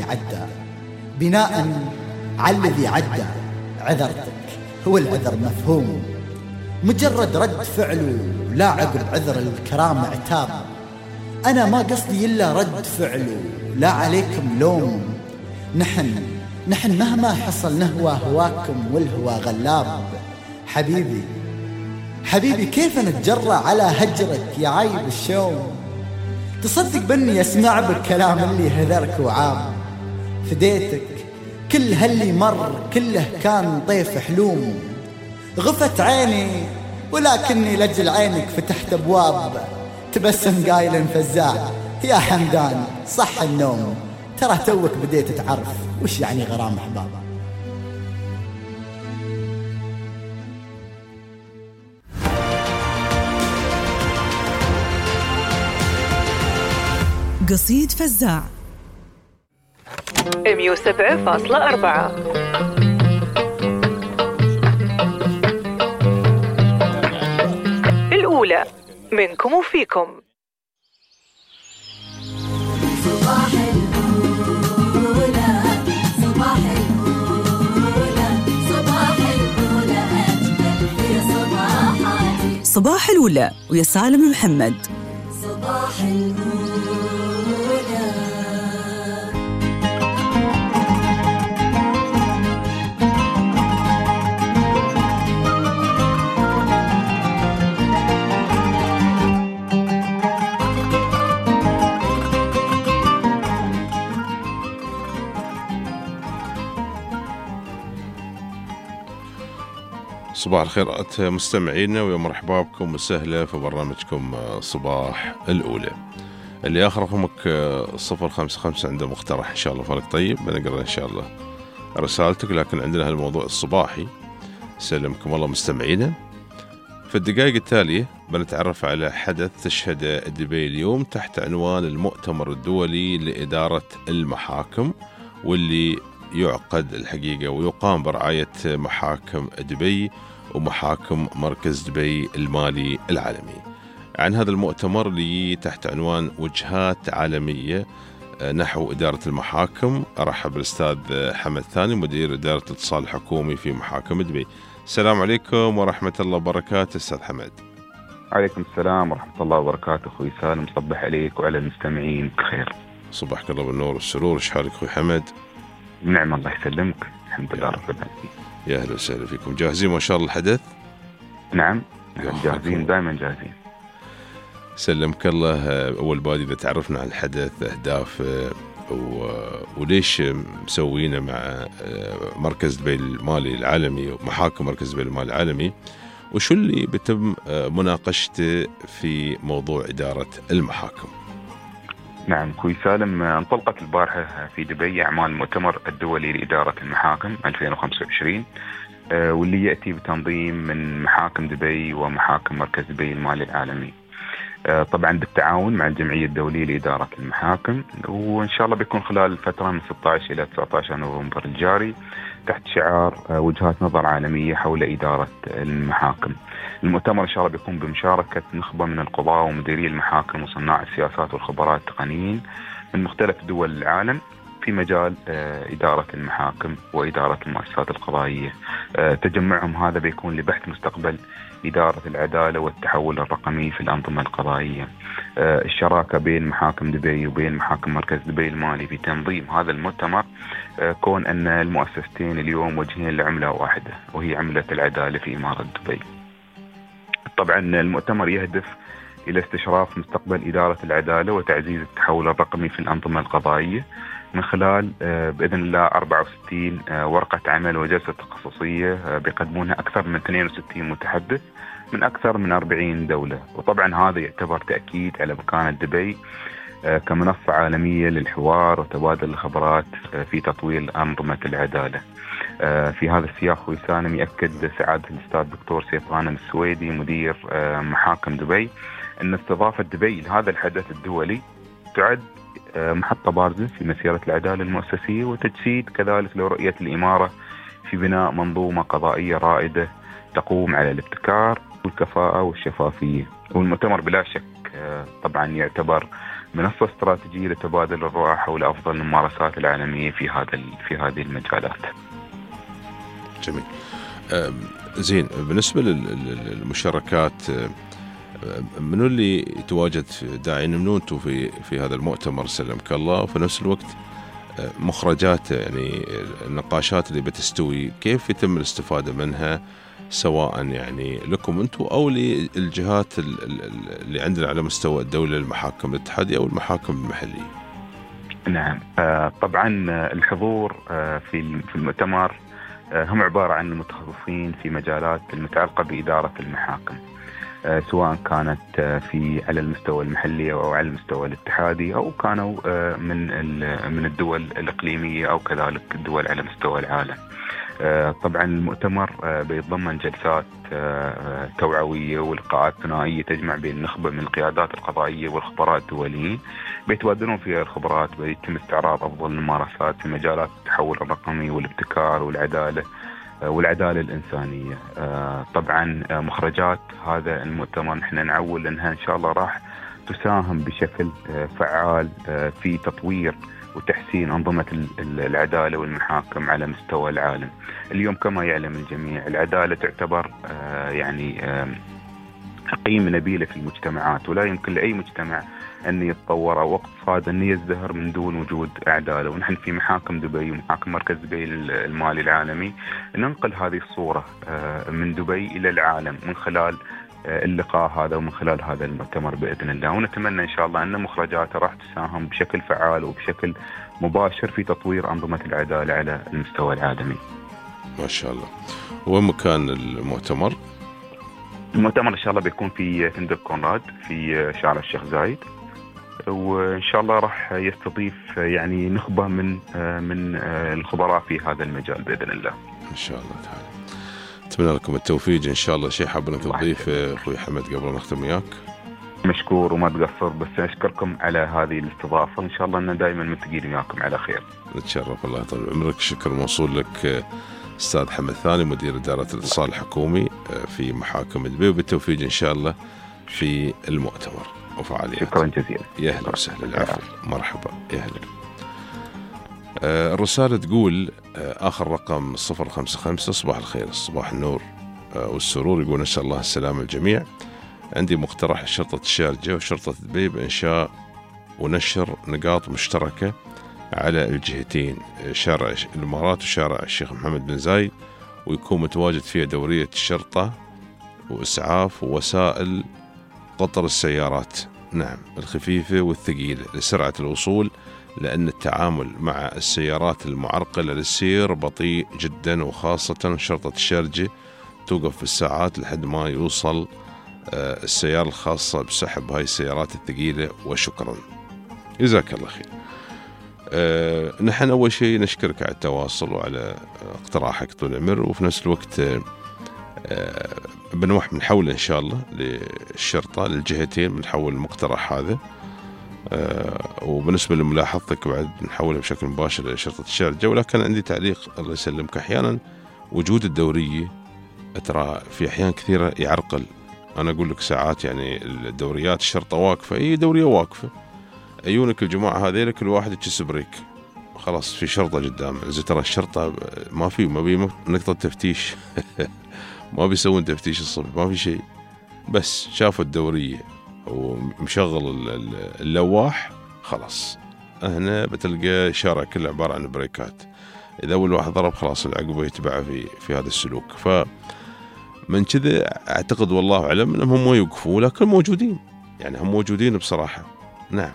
على الذي عدى عذرتك هو العذر مفهوم، مجرد رد فعله لا عقب عذر الكرام عتاب. أنا ما قصدي إلا رد فعله لا عليكم لوم. نحن مهما حصل نهوى هواكم والهوى غلاب. حبيبي كيف نتجرأ على هجرك يا عيب الشوم؟ تصدق بني أسمع بالكلام اللي هذرك وعاب، فديتك كل هاللي مر كله كان طيف حلوم، غفت عيني ولكني لجل عينك فتحت أبواب، تبسم قايل فزاع يا حمدان صح النوم، ترى توك بديت تعرف وش يعني غرام أحباب. قصيد فزاع 107.4. الأولى منكم وفيكم. صباح الأولى صباح الأولى صباح الأولى أجمل في صباحاتي. صباح الأولى ويا سالم محمد. صباح الأولى. صباح الخير مستمعينا ويا مرحبا بكم وسهلا في برنامجكم صباح الأولى اللي آخر رقمك 055 عنده مقترح إن شاء الله فالك طيب بنقرأ إن شاء الله رسالتك. لكن عندنا هالموضوع الصباحي سلمكم الله مستمعينا. في الدقائق التالية بنتعرف على حدث تشهده دبي اليوم تحت عنوان المؤتمر الدولي لإدارة المحاكم، واللي يعقد الحقيقة ويقام برعاية محاكم دبي ومحاكم مركز دبي المالي العالمي. عن هذا المؤتمر اللي تحت عنوان وجهات عالمية نحو إدارة المحاكم أرحب بالأستاذ حمد ثاني مدير إدارة الاتصال الحكومي في محاكم دبي. السلام عليكم ورحمة الله وبركاته أستاذ حمد. عليكم السلام ورحمة الله وبركاته أخوي سالم، صبح عليك وعلى المستمعين بخير. صبحك الله بالنور والسرور، إيش حالك أخوي حمد؟ نعم الله يسلمك الحمد لله رب العالمين. يا أهلا وسهلا فيكم. جاهزين ما شاء الله الحدث؟ نعم جاهزين دائما جاهزين. سلمك الله. أول بادي إذا تعرفنا عن الحدث أهداف وليش مسوينا مع مركز دبي المالي العالمي ومحاكم مركز دبي المالي العالمي، وشو اللي بتم مناقشته في موضوع إدارة المحاكم؟ نعم أخوي سالم، انطلقت البارحة في دبي أعمال المؤتمر الدولي لإدارة المحاكم 2025 واللي يأتي بتنظيم من محاكم دبي ومحاكم مركز دبي المالي العالمي، طبعا بالتعاون مع الجمعية الدولية لإدارة المحاكم، وإن شاء الله بيكون خلال الفترة من 16 إلى 19 نوفمبر الجاري تحت شعار وجهات نظر عالمية حول إدارة المحاكم. المؤتمر إن شاء الله بيكون بمشاركة نخبة من القضاة ومديري المحاكم وصناع السياسات والخبراء التقنيين من مختلف دول العالم في مجال إدارة المحاكم وإدارة المؤسسات القضائية. تجمعهم هذا بيكون لبحث مستقبل إدارة العدالة والتحول الرقمي في الأنظمة القضائية. الشراكة بين محاكم دبي وبين محاكم مركز دبي المالي في تنظيم هذا المؤتمر كون أن المؤسستين اليوم وجهين لعملة واحدة وهي عملة العدالة في إمارة دبي. طبعا المؤتمر يهدف إلى استشراف مستقبل إدارة العدالة وتعزيز التحول الرقمي في الأنظمة القضائية من خلال بإذن الله 64 ورقة عمل وجلسة تخصصية بيقدمونها أكثر من 62 متحدث من أكثر من 40 دولة. وطبعا هذا يعتبر تأكيد على مكانة دبي كمنصة عالمية للحوار وتبادل الخبرات في تطوير أنظمة العدالة. في هذا السياق وسالم يأكد سعادة الأستاذ دكتور سيف غانم السويدي مدير محاكم دبي أن استضافة دبي لهذا الحدث الدولي تعد محطة بارزة في مسيرة العدالة المؤسسية وتجسيد كذلك لرؤية الإمارة في بناء منظومة قضائية رائدة تقوم على الابتكار والكفاءة والشفافية. والمؤتمر بلا شك طبعا يعتبر منصة استراتيجية لتبادل الرؤى حول أفضل الممارسات العالمية في هذه المجالات. جميل. زين، بالنسبة للمشاركات منو اللي يتواجد داعين منو انتم في هذا المؤتمر سلمك الله، وفي نفس الوقت مخرجات يعني النقاشات اللي بتستوي كيف يتم الاستفادة منها سواء يعني لكم أنتم أو للجهات اللي عندنا على مستوى الدولة، المحاكم الاتحادية أو المحاكم المحلية؟ نعم، طبعا الحضور في المؤتمر هم عبارة عن المتخصصين في مجالات المتعلقة بإدارة المحاكم، سواء كانت على المستوى المحلي أو على المستوى الاتحادي، أو كانوا من الدول الإقليمية أو كذلك الدول على مستوى العالم. طبعا المؤتمر بيتضمن جلسات توعوية ولقاءات ثنائية تجمع بين النخبة من القيادات القضائية والخبراء الدوليين، بيتبادلون فيها الخبرات، بيتم استعراض أفضل الممارسات في مجالات التحول الرقمي والابتكار والعدالة الإنسانية. طبعا مخرجات هذا المؤتمر نحن نعول أنها إن شاء الله راح تساهم بشكل فعال في تطوير وتحسين أنظمة العدالة والمحاكم على مستوى العالم. اليوم كما يعلم الجميع العدالة تعتبر يعني قيمة نبيلة في المجتمعات، ولا يمكن لأي مجتمع أن يتطور أو اقتصاد أن يزدهر من دون وجود عدالة. ونحن في محاكم دبي ومحاكم مركز دبي المالي العالمي ننقل هذه الصورة من دبي إلى العالم من خلال اللقاء هذا ومن خلال هذا المؤتمر بإذن الله، ونتمنى إن شاء الله أن مخرجاته راح تساهم بشكل فعال وبشكل مباشر في تطوير أنظمة العدالة على المستوى العالمي. ما شاء الله. وين مكان المؤتمر؟ المؤتمر إن شاء الله بيكون في فندق كونراد في شارع الشيخ زايد، وإن شاء الله راح يستضيف يعني نخبة من الخبراء في هذا المجال بإذن الله. إن شاء الله تعالى. أتمنى لكم التوفيق إن شاء الله. شيء حاب أنك تضيف أخوي حمد قبل ما نختم وياك؟ مشكور وما تقصر، بس أشكركم على هذه الاستضافة، وإن شاء الله أن دائما ملتقين وياكم على خير. نتشرف، الله يطول عمرك. شكر موصول لك أستاذ حمد ثاني، مدير إدارة الاتصال الحكومي في محاكم دبي، وبالتوفيق إن شاء الله في المؤتمر وفعاليات. شكرا جزيلا. يا أهلا وسهلا. العفو، مرحبا، يا أهلا. الرسالة تقول آخر رقم 055. صباح الخير، صباح النور والسرور. يقول نسأل الله السلامة الجميع. عندي مقترح لشرطة الشارجة وشرطة دبي بإنشاء ونشر نقاط مشتركة على الجهتين، شارع الإمارات وشارع الشيخ محمد بن زايد، ويكون متواجد فيها دورية الشرطة وإسعاف ووسائل قطر السيارات، نعم، الخفيفة والثقيلة لسرعة الوصول، لأن التعامل مع السيارات المعرقلة للسير بطيء جدا، وخاصة شرطة الشارجة توقف بالساعات لحد ما يوصل السيارة الخاصة بسحب هاي السيارات الثقيلة. وشكرا، جزاك الله خير. نحن أول شيء نشكرك على التواصل وعلى اقتراحك طول العمر، وفي نفس الوقت بنحول إن شاء الله للشرطة للجهتين، بنحول المقترح هذا، وبالنسبة لملاحظتك بعد نحولها بشكل مباشر لشرطة الشارجة. ولكن عندي تعليق الله يسلمك، أحيانا وجود الدورية ترى في أحيان كثيرة يعرقل. أنا أقول لك ساعات يعني الدوريات الشرطة واقفة، أي دورية واقفة، عيونك الجماعة هذيل كل واحد يتشس بريك، خلاص في شرطة قدام. إذا ترى الشرطة ما بي نقطة تفتيش ما بيسوون تفتيش الصبح، ما في شيء، بس شافوا الدورية ومشغل اللواح، خلاص هنا بتلقى شارع كله عبارة عن بريكات. إذا أول واحد ضرب خلاص العقبة يتبع في هذا السلوك. فمن كذا أعتقد والله أعلم أنهم ما يوقفوا، لكن موجودين، يعني هم موجودين بصراحة، نعم.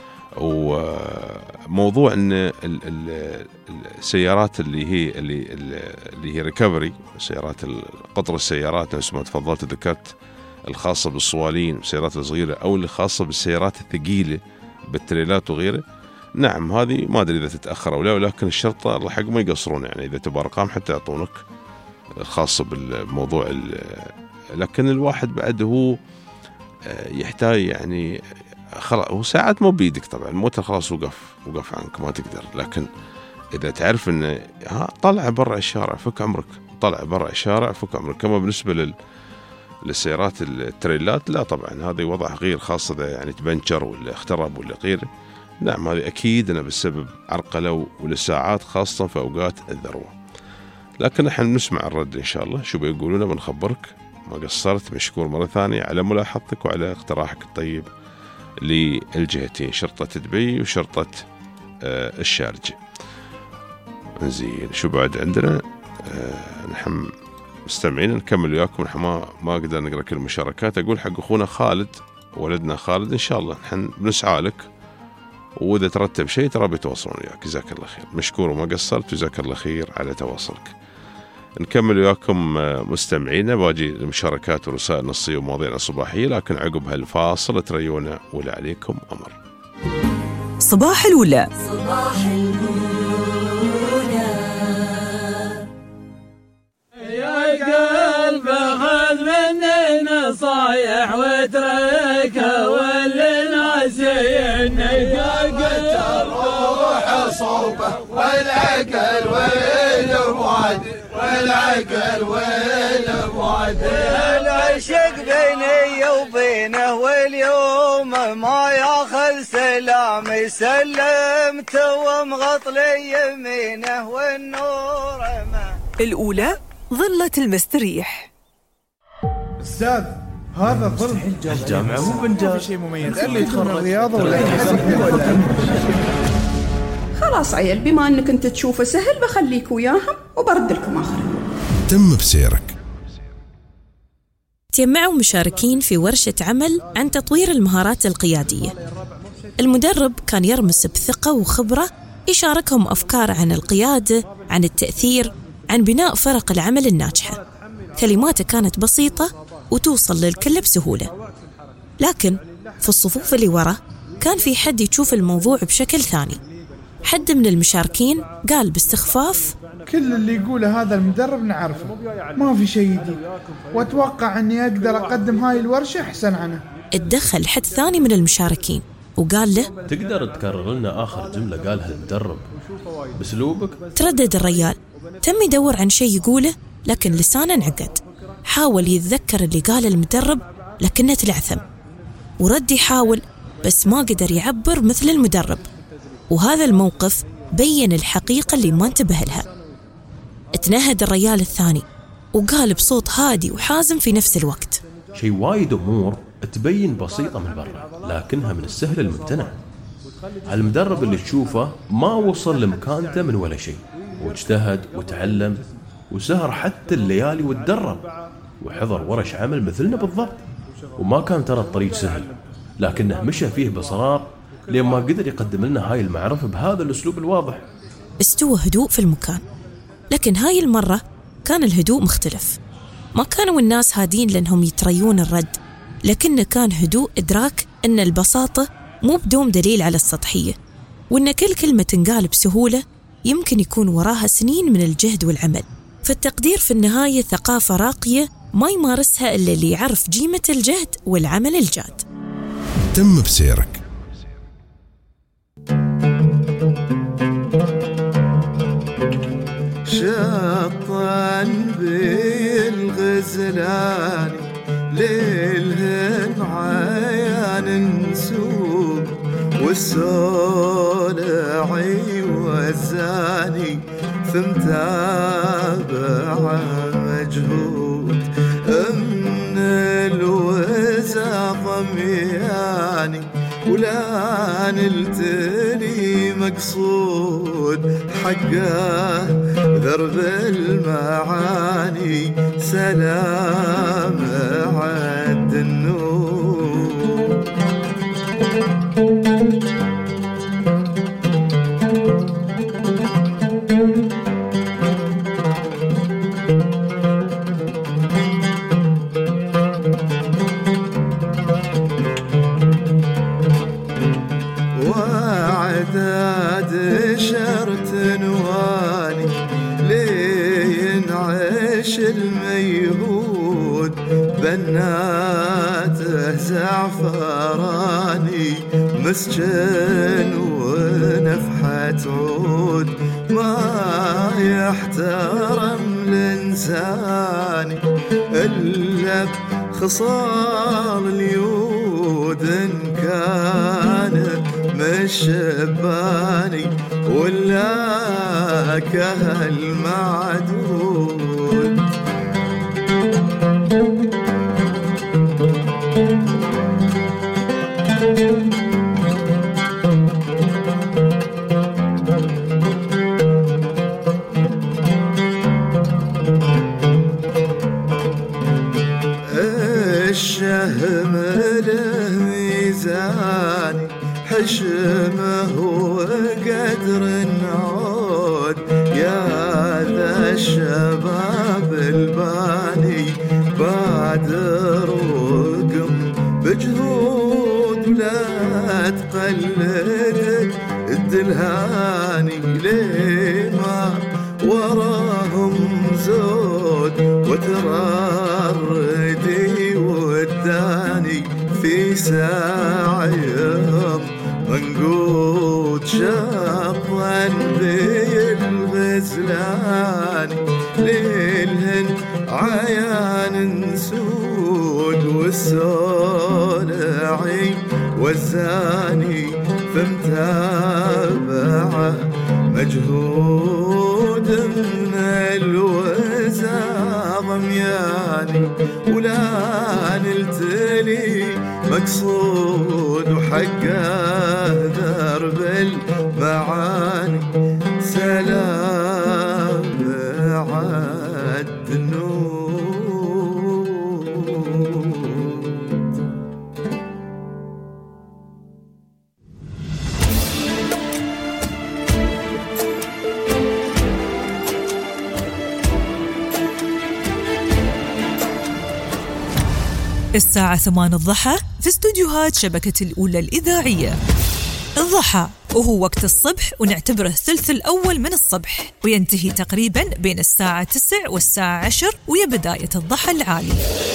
وموضوع أن السيارات اللي هي ريكفري، سيارات قطر السيارات نفس ما تفضلت ذكرت، الخاصة بالصوالين والسيارات الصغيرة، أو اللي خاصة بالسيارات الثقيلة بالتريلات وغيره، نعم هذه ما أدري إذا تتأخر أو لا، ولكن الشرطة الله حق ما يقصرون، يعني إذا تبى أرقام حتى يعطونك الخاصة بالموضوع. لكن الواحد بعد هو يحتاج يعني خلاص، وساعات مو بيدك طبعا، الموتر خلاص وقف عنك ما تقدر، لكن إذا تعرف إن طلع برا الشارع فك عمرك، طلع برا الشارع فك عمرك. كما بالنسبة للسيارات التريلات لا طبعا هذا وضع غير، خاصة إذا يعني تبنشر ولا اخترب ولا غيره، نعم هذه أكيد أنا بسبب عرقلة وللساعات خاصة في أوقات الذروة. لكن نحن نسمع الرد إن شاء الله شو بيقولون، بنخبرك. ما قصرت، مشكور مرة ثانية على ملاحظتك وعلى اقتراحك الطيب للجهتين، شرطة دبي وشرطة الشارجة. زين، شو بعد عندنا؟ نحن مستمعين نكمل وياكم. نحن ما أقدر نقرأ كل المشاركات. أقول حق أخونا خالد، ولدنا خالد، إن شاء الله نحن بنسعى لك، وإذا ترتب شيء ترى بيتواصلون وياك. جزاك الله خير، مشكور وما قصرت، وجزاك الله خير على تواصلك. نكمل وياكم مستمعينا، باجي المشاركات ورسائل نصية ومواضيعنا الصباحية، لكن عقب هالفاصل تريونا ولا عليكم أمر. صباح الأولى. صباح الأولى. يا قلب خذ مني نصايح واتركها والناس قلت الروح صوبه والعقل والمواد والعقل والمواد. العشق بيني وبينه واليوم ما ياخذ سلامي، سلمت ومغط لي يمينه والنور ما. الأولى ظلة المستريح. أستاذ هذا ظل الجامعة مو بنجاز، شيء مميز اللي يدخل الرياضة ولا خلاص عيل، بما أنك أنت تشوفه سهل بخليك وياهم وبرد لكم آخر. تم بسيرك. تجمعوا مشاركين في ورشة عمل عن تطوير المهارات القيادية. المدرب كان يرمس بثقة وخبرة، يشاركهم أفكار عن القيادة، عن التأثير، عن بناء فرق العمل الناجحة. كلماته كانت بسيطة وتوصل للكل بسهولة، لكن في الصفوف اللي ورا كان في حد يشوف الموضوع بشكل ثاني. حد من المشاركين قال باستخفاف: كل اللي يقوله هذا المدرب نعرفه، ما في شيء جديد، واتوقع اني اقدر اقدم هاي الورشة احسن عنه. اتدخل حد ثاني من المشاركين وقال له: تقدر تكرر لنا آخر جملة قالها المدرب باسلوبك؟ تردد الرجال، تم يدور عن شيء يقوله لكن لسانه انعقد. حاول يتذكر اللي قاله المدرب لكنه تلعثم، ورد يحاول بس ما قدر يعبر مثل المدرب. وهذا الموقف بين الحقيقة اللي ما انتبه لها. اتنهد الرجال الثاني وقال بصوت هادي وحازم في نفس الوقت: شيء وايد أمور تبين بسيطة من برا، لكنها من السهل الممتنع. هالمدرب اللي تشوفه ما وصل لمكانته من ولا شيء، واجتهد وتعلم وسهر حتى الليالي وتدرب وحضر ورش عمل مثلنا بالضبط. وما كان ترى الطريق سهل، لكنه مشى فيه بإصرار لين ما قدر يقدم لنا هاي المعرفة بهذا الأسلوب الواضح. استوى هدوء في المكان، لكن هاي المرة كان الهدوء مختلف. ما كانوا الناس هادين لأنهم يتريون الرد، لكنه كان هدوء إدراك أن البساطة مو بدون دليل على السطحية، وأن كل كلمة تنقال بسهولة يمكن يكون وراها سنين من الجهد والعمل. فالتقدير في النهاية ثقافة راقية ما يمارسها إلا اللي يعرف قيمة الجهد والعمل الجاد. تم بسيرك. شطا بالغزلان ليلهن عيان نسوب، والسولعي والزاني فمتابع مجهود. من الوزا ضمياني ولا نلتني مقصود، حقه ذرب المعاني سلام عد النور. وعداد شرت نواني لينعش الميهود، بناته زعفراني مسجن ونفحة عود. ما يحترم الإنساني إلا بخصال اليود، إن كان مشباني ولا كهل معدود. الشهم له ميزاني حشمه وقدر النعود يا ذا الشباب الباني بادر وقم بجهود ولا تقلد الدلهاني لما وراهم زود وتردي والداني في ساعيهم منقود شقا بالغزلاني للهن عيان سود والسولعي والزاني فمتابعه مجهود من الوزا ضمياني ولا نلتلي مقصود وحقه درب المعاني سلام عدنون. الساعة 8 الضحى في استوديوهات شبكة الأولى الإذاعية. الضحى وهو وقت الصبح ونعتبره الثلث الأول من الصبح وينتهي تقريبا بين الساعة 9 والساعة 10 ويا بداية الضحى العالي.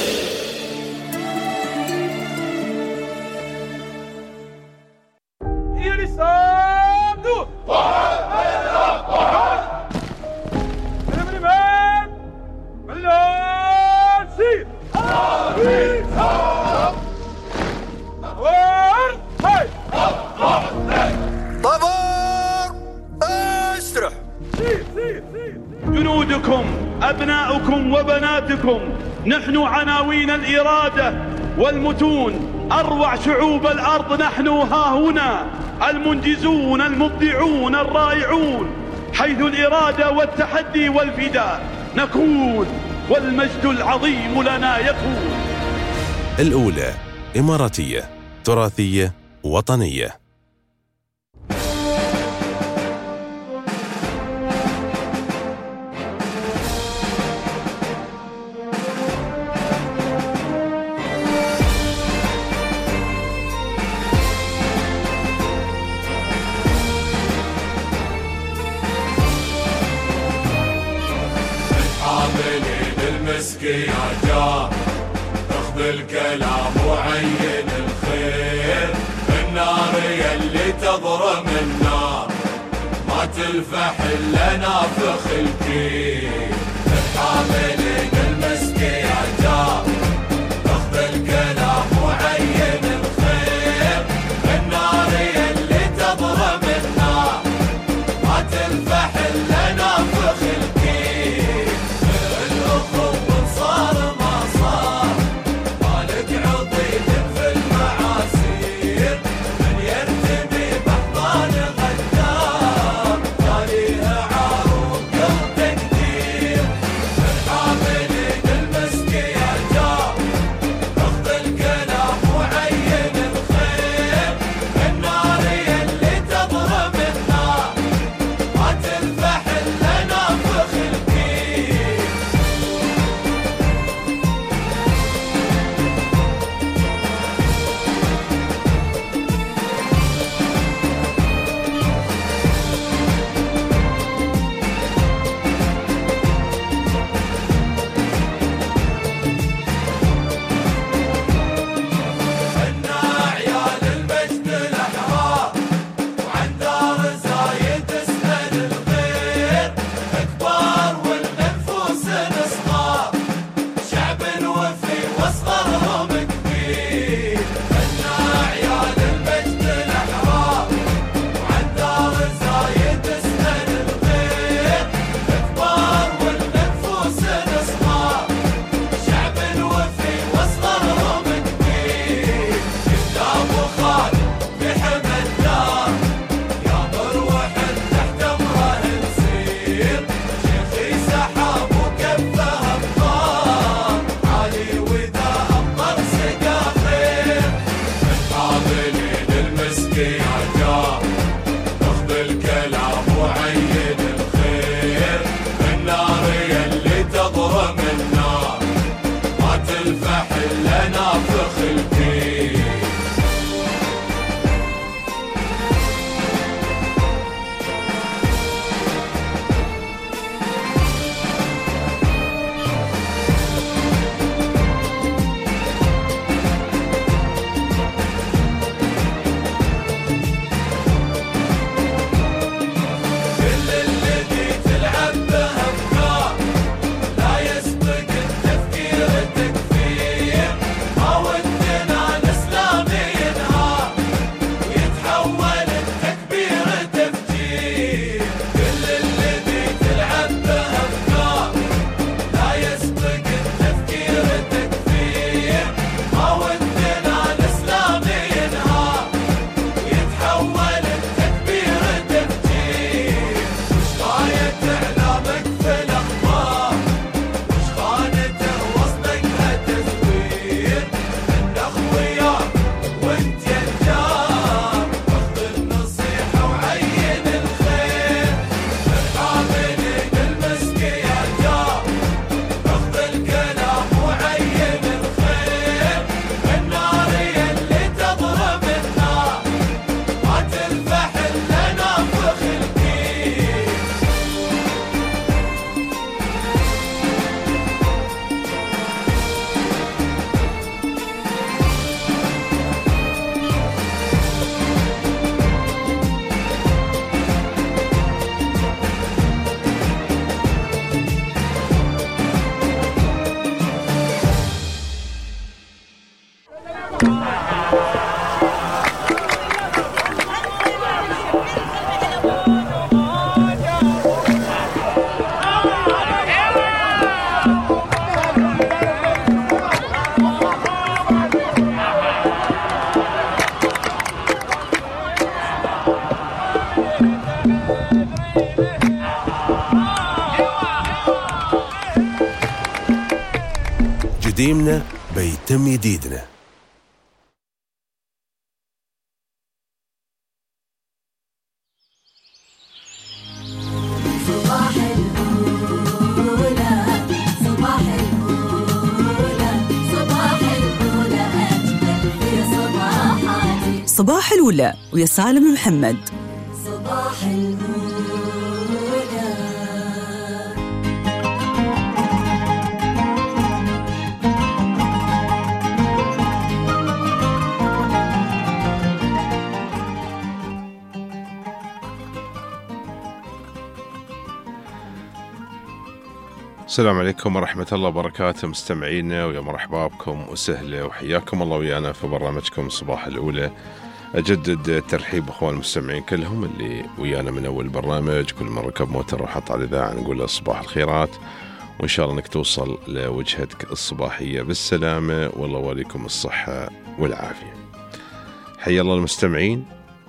جنودكم أبناؤكم وبناتكم نحن عناوين الإرادة والمتون أروع شعوب الأرض نحن ها هنا المنجزون المبدعون الرائعون حيث الإرادة والتحدي والفداء نكون والمجد العظيم لنا يكون. الأولى إماراتية تراثية وطنية. يا جاه اخذ الكلام وعين الخير النار يلي تضرم النار ما تلفح الا نافخ الكير حاملين المسك يا جاه اخذ الكلام وعين الخير النار يلي تضرم النار ما تلفح الا نافخ الكير صار ما صار مالك عضيد في المعاصير من يرتدي بحضان غدار تاليها عار وقل تقدير الحاملين المسك يا جار تلفح إلا نافخ الكيس. قديمنا بيتم جديدنا. صباح الأولى صباح الأولى صباح الأولى أجمل في صباحاتي. صباح الأولى ويا سالم محمد. صباح الأولى. السلام عليكم ورحمة الله وبركاته مستمعينا، ويا مرحبا بكم وسهلا وحياكم الله ويانا في برنامجكم صباح الأولى. أجدد ترحيب أخوان المستمعين كلهم اللي ويانا من أول برنامج، كل من ركب موتر وحط على الإذاعة نقول له صباح الخيرات، وإن شاء الله أنك توصل لوجهتك الصباحية بالسلامة والله وليكم الصحة والعافية. حيا الله المستمعين.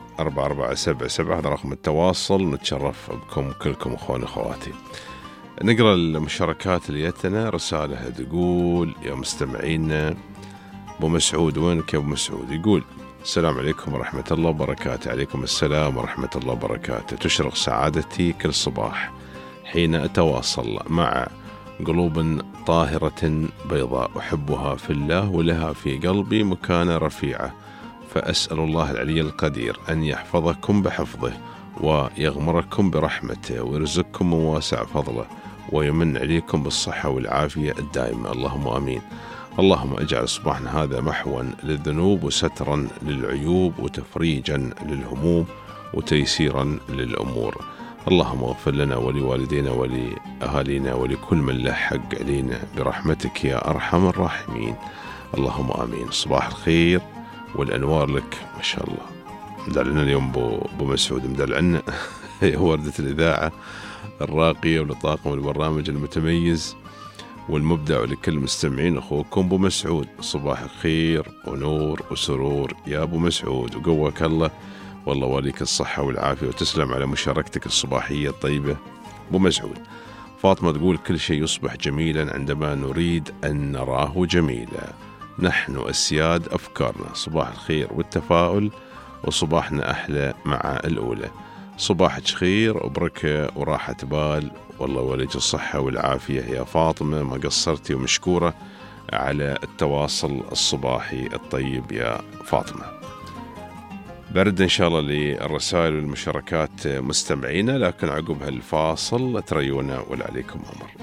4477 هذا رقم التواصل، نتشرف بكم كلكم أخوان أخواتي. نقرأ المشاركات اللي جتنا. رسالة تقول يا مستمعينا أبو مسعود، وينك يا أبو مسعود؟ يقول السلام عليكم ورحمة الله وبركاته. عليكم السلام ورحمة الله وبركاته. تشرق سعادتي كل صباح حين أتواصل مع قلوب طاهرة بيضاء أحبها في الله ولها في قلبي مكانة رفيعة، فأسأل الله العلي القدير أن يحفظكم بحفظه ويغمركم برحمته ويرزقكم من واسع فضله ويمن عليكم بالصحة والعافية الدائمة، اللهم آمين. اللهم اجعل صباحنا هذا محوا للذنوب وسترا للعيوب وتفريجا للهموم وتيسيرا للأمور. اللهم اغفر لنا ولوالدينا ولأهالينا ولكل من له حق علينا برحمتك يا أرحم الراحمين، اللهم آمين. صباح الخير والأنوار لك ما شاء الله. مدلعنا اليوم بو مسعود، مدلعنا وردة الإذاعة الراقية ولطاقم البرنامج المتميز والمبدع، ولكل المستمعين أخوكم بو مسعود. صباح خير ونور وسرور يا أبو مسعود، وقوك الله والله وليك الصحة والعافية، وتسلم على مشاركتك الصباحية الطيبة بو مسعود. فاطمة تقول كل شيء يصبح جميلا عندما نريد أن نراه جميلا، نحن أسياد أفكارنا. صباح الخير والتفاؤل وصباحنا أحلى مع الأولى. صباحك خير وبركة وراحة بال والله وليك الصحة والعافية يا فاطمة، ما قصرتي ومشكورة على التواصل الصباحي الطيب يا فاطمة. برد إن شاء الله للرسائل والمشاركات مستمعينا، لكن عقب هالفاصل تريونا ولا عليكم أمر.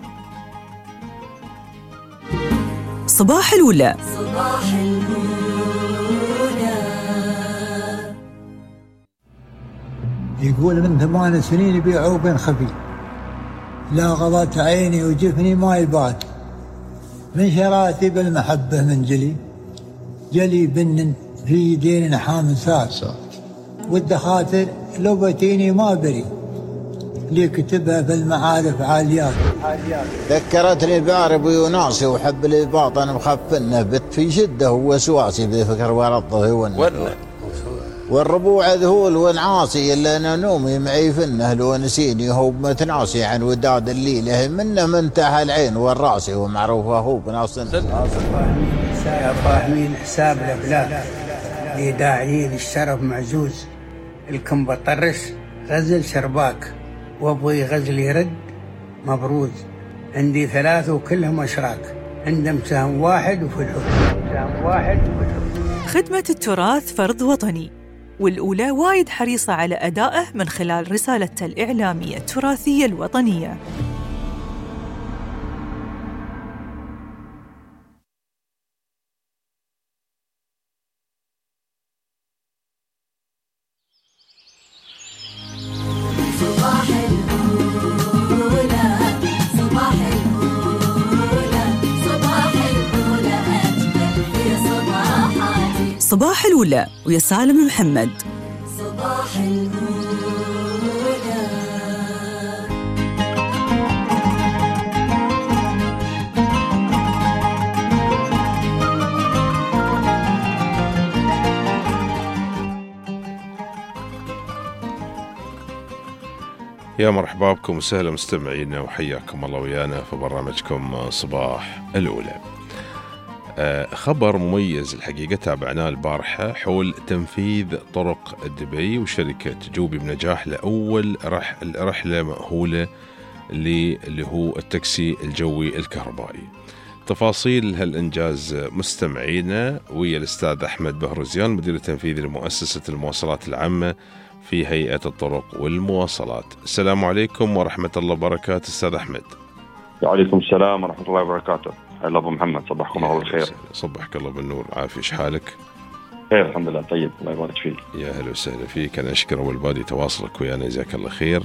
صباح الأولى. صباح الأولى. يقول من 8 سنين يبيعوا بين خفي، لا غضت عيني وجفني ما يبات، من شراتي بالمحبة من جلي بن في يدين نحام سات، والدخاتر لو بتيني ما بري، لي كتبها في المعارف عاليات. ذكرتني باربي وناسي وحب الإباطة مخفنه، بت في شدة ووسواسي بفكر ورطه والربوع ذهول ونعاسي، إلا أنا نومي معي فنه، لو نسيني هو متناسي عن وداد الليلة، منه منتهى العين والراسي، ومعروف أخوك ناصر. يا فاهمين حساب الأفلاك، لداعيين الشرف معزوز، الكم بطرس غزل شرباك، وابغي غزل يرد مبروز، عندي 3 وكلهم أشراك، عندهم سهم واحد وفي الحب. خدمة التراث فرض وطني، والأولى وايد حريصة على أدائه من خلال رسالتها الإعلامية التراثية الوطنية. صباح الأولى ويا سالم محمد. صباح الأولى. يا مرحبا بكم وسهلا مستمعينا، وحياكم الله ويانا في برنامجكم صباح الأولى. خبر مميز الحقيقة تابعناه البارحة حول تنفيذ طرق دبي وشركة جوبي بنجاح لأول رحلة مأهولة اللي هو التاكسي الجوي الكهربائي. تفاصيل هالإنجاز مستمعينا ويا الأستاذ أحمد بهروزيان، مدير التنفيذي لمؤسسة المواصلات العامة في هيئة الطرق والمواصلات. السلام عليكم ورحمة الله وبركاته أستاذ أحمد. وعليكم السلام ورحمة الله وبركاته. هلا أبو محمد، صبحكم الله بالخير. صبحك الله بالنور، عافية، إيش حالك؟ خير الحمد لله، طيب الله يبارك فيك. يا هلا وسهلا فيك. أنا أشكر أول بادي تواصلك ويانا، جزاك الله خير،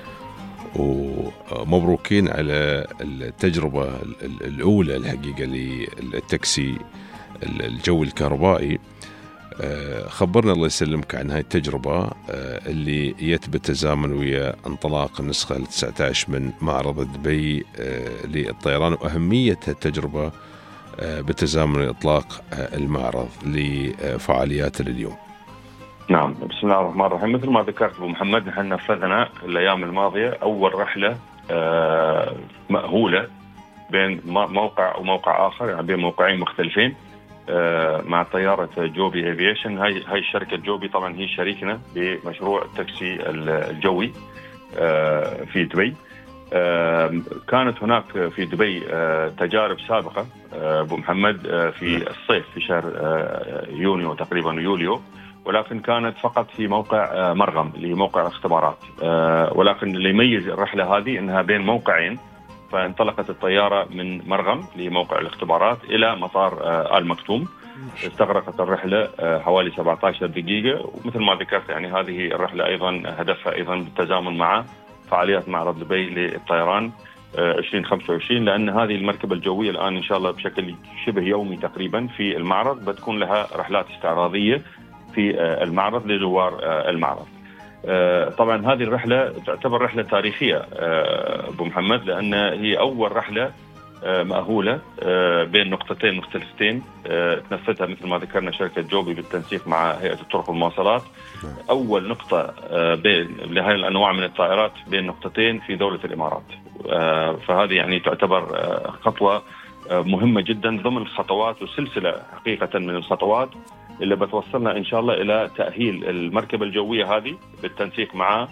ومبروكين على التجربة الأولى الحقيقة للتاكسي الجوي الكهربائي. خبرنا الله يسلمك عن هاي التجربة اللي يثبت تزامن ويا انطلاق النسخة 19 من معرض دبي للطيران، وأهمية التجربة بتزامن إطلاق المعرض لفعالياته اليوم. نعم، بسم الله الرحمن الرحيم. مثل ما ذكرت أبو محمد، نحن نفذنا الأيام الماضية أول رحلة مأهولة بين موقع وموقع آخر، يعني بين موقعين مختلفين مع طيارة جوبي افيشن. هاي الشركة جوبي طبعا هي شريكنا بمشروع التاكسي الجوي في دبي. كانت هناك في دبي تجارب سابقة أبو محمد في الصيف في شهر يونيو تقريبا يوليو، ولكن كانت فقط في موقع مرغم اللي هي موقع اختبارات. ولكن اللي يميز الرحلة هذه انها بين موقعين، فانطلقت الطيارة من مرغم لموقع الاختبارات إلى مطار آل مكتوم. استغرقت الرحلة حوالي 17 دقيقة، ومثل ما ذكرت يعني هذه الرحلة أيضا هدفها أيضا بالتزامن مع فعاليات معرض دبي للطيران 2025، لأن هذه المركبة الجوية الآن إن شاء الله بشكل شبه يومي تقريبا في المعرض بتكون لها رحلات استعراضية في المعرض لزوار المعرض. طبعا هذه الرحلة تعتبر رحلة تاريخية أبو محمد، لأن هي أول رحلة مأهولة بين نقطتين مختلفتين تنفذها مثل ما ذكرنا شركة جوبي بالتنسيق مع هيئة الطرق والمواصلات. أول نقطة لهذه الأنواع من الطائرات بين نقطتين في دولة الإمارات. فهذه يعني تعتبر خطوة مهمة جدا ضمن الخطوات وسلسلة حقيقة من الخطوات اللي بتوصلنا إن شاء الله إلى تأهيل المركبة الجوية هذه بالتنسيق مع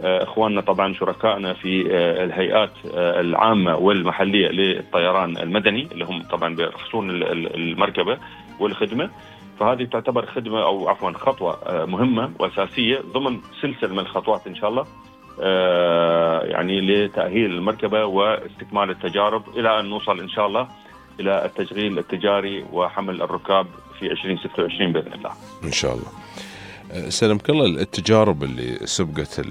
إخواننا طبعا شركائنا في الهيئات العامة والمحلية للطيران المدني اللي هم طبعا بيرخصون المركبة والخدمة. فهذه تعتبر خدمة أو عفوا خطوة مهمة وأساسية ضمن سلسلة من الخطوات إن شاء الله يعني لتأهيل المركبة واستكمال التجارب إلى أن نوصل إن شاء الله إلى التشغيل التجاري وحمل الركاب في 2026 بإذن الله إن شاء الله. سلمك الله، التجارب اللي سبقت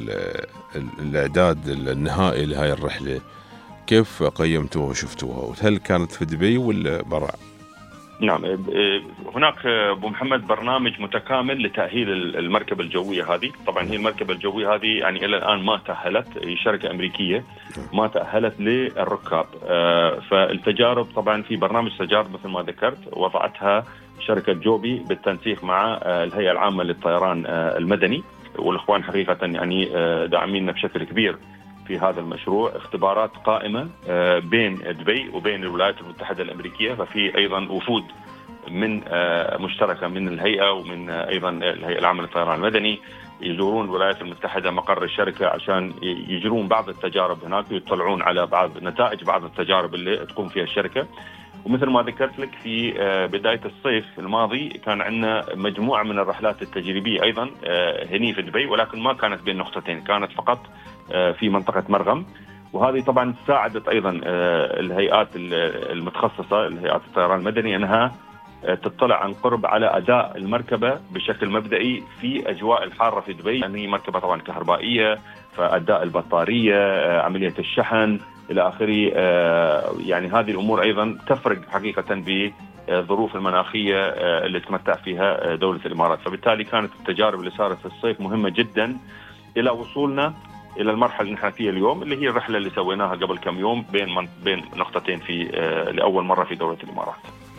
الإعداد النهائي لهاي الرحلة كيف قيمتوها وشفتوها؟ وهل كانت في دبي ولا برا؟ نعم، هناك أبو محمد برنامج متكامل لتأهيل المركبة الجوية هذه. طبعا هي المركبة الجوية هذه يعني إلى الآن ما تأهلت، هي شركة أمريكية ما تأهلت للركاب. فالتجارب طبعا في برنامج تجارب مثل ما ذكرت وضعتها شركة جوبي بالتنسيق مع الهيئة العامة للطيران المدني، والإخوان حقيقة يعني داعميننا بشكل كبير في هذا المشروع. اختبارات قائمة بين دبي وبين الولايات المتحدة الأمريكية، ففي أيضا وفود من مشتركة من الهيئة ومن أيضا الهيئة العامة للطيران المدني يزورون الولايات المتحدة مقر الشركة عشان يجرون بعض التجارب هناك ويطلعون على بعض نتائج بعض التجارب اللي تقوم فيها الشركة. ومثل ما ذكرت لك في بداية الصيف الماضي كان عندنا مجموعة من الرحلات التجريبية أيضا هني في دبي، ولكن ما كانت بين نقطتين، كانت فقط في منطقة مرغم. وهذه طبعا ساعدت أيضا الهيئات المتخصصة الهيئات الطيران المدني أنها تطلع عن قرب على أداء المركبة بشكل مبدئي في أجواء الحارة في دبي، لأن هي مركبة طبعا كهربائية، فأداء البطارية، عملية الشحن إلى آخره. يعني هذه الأمور أيضا تفرق حقيقة بالظروف المناخية اللي تمتع فيها دولة الإمارات. فبالتالي كانت التجارب اللي صارت في الصيف مهمة جدا إلى وصولنا إلى المرحلة اللي نحن فيها اليوم، اللي هي الرحلة اللي سويناها قبل كم يوم بين نقطتين في لأول مرة في دولة الإمارات.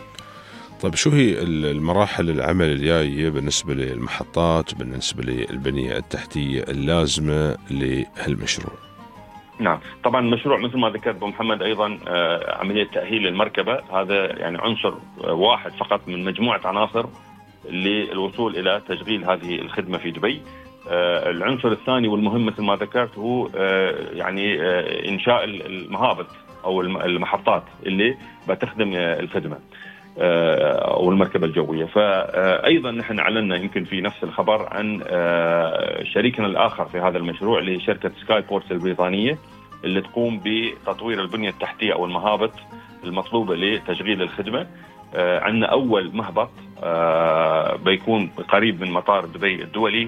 طيب شو هي المراحل العمل الجاية بالنسبة للمحطات وبالنسبة للبنية التحتية اللازمة لهالمشروع؟ نعم، طبعا المشروع مثل ما ذكرت أبو محمد أيضا عملية تأهيل المركبة، هذا يعني عنصر واحد فقط من مجموعة عناصر للوصول إلى تشغيل هذه الخدمة في دبي. العنصر الثاني والمهم مثل ما ذكرت هو يعني إنشاء المهابط أو المحطات اللي بتخدم الخدمة أو المركبة الجوية. فأيضا نحن أعلنا يمكن في نفس الخبر عن شريكنا الآخر في هذا المشروع اللي هي شركة سكاي بورتس البريطانية اللي تقوم بتطوير البنية التحتية أو المهابط المطلوبة لتشغيل الخدمة. عندنا أول مهبط بيكون قريب من مطار دبي الدولي.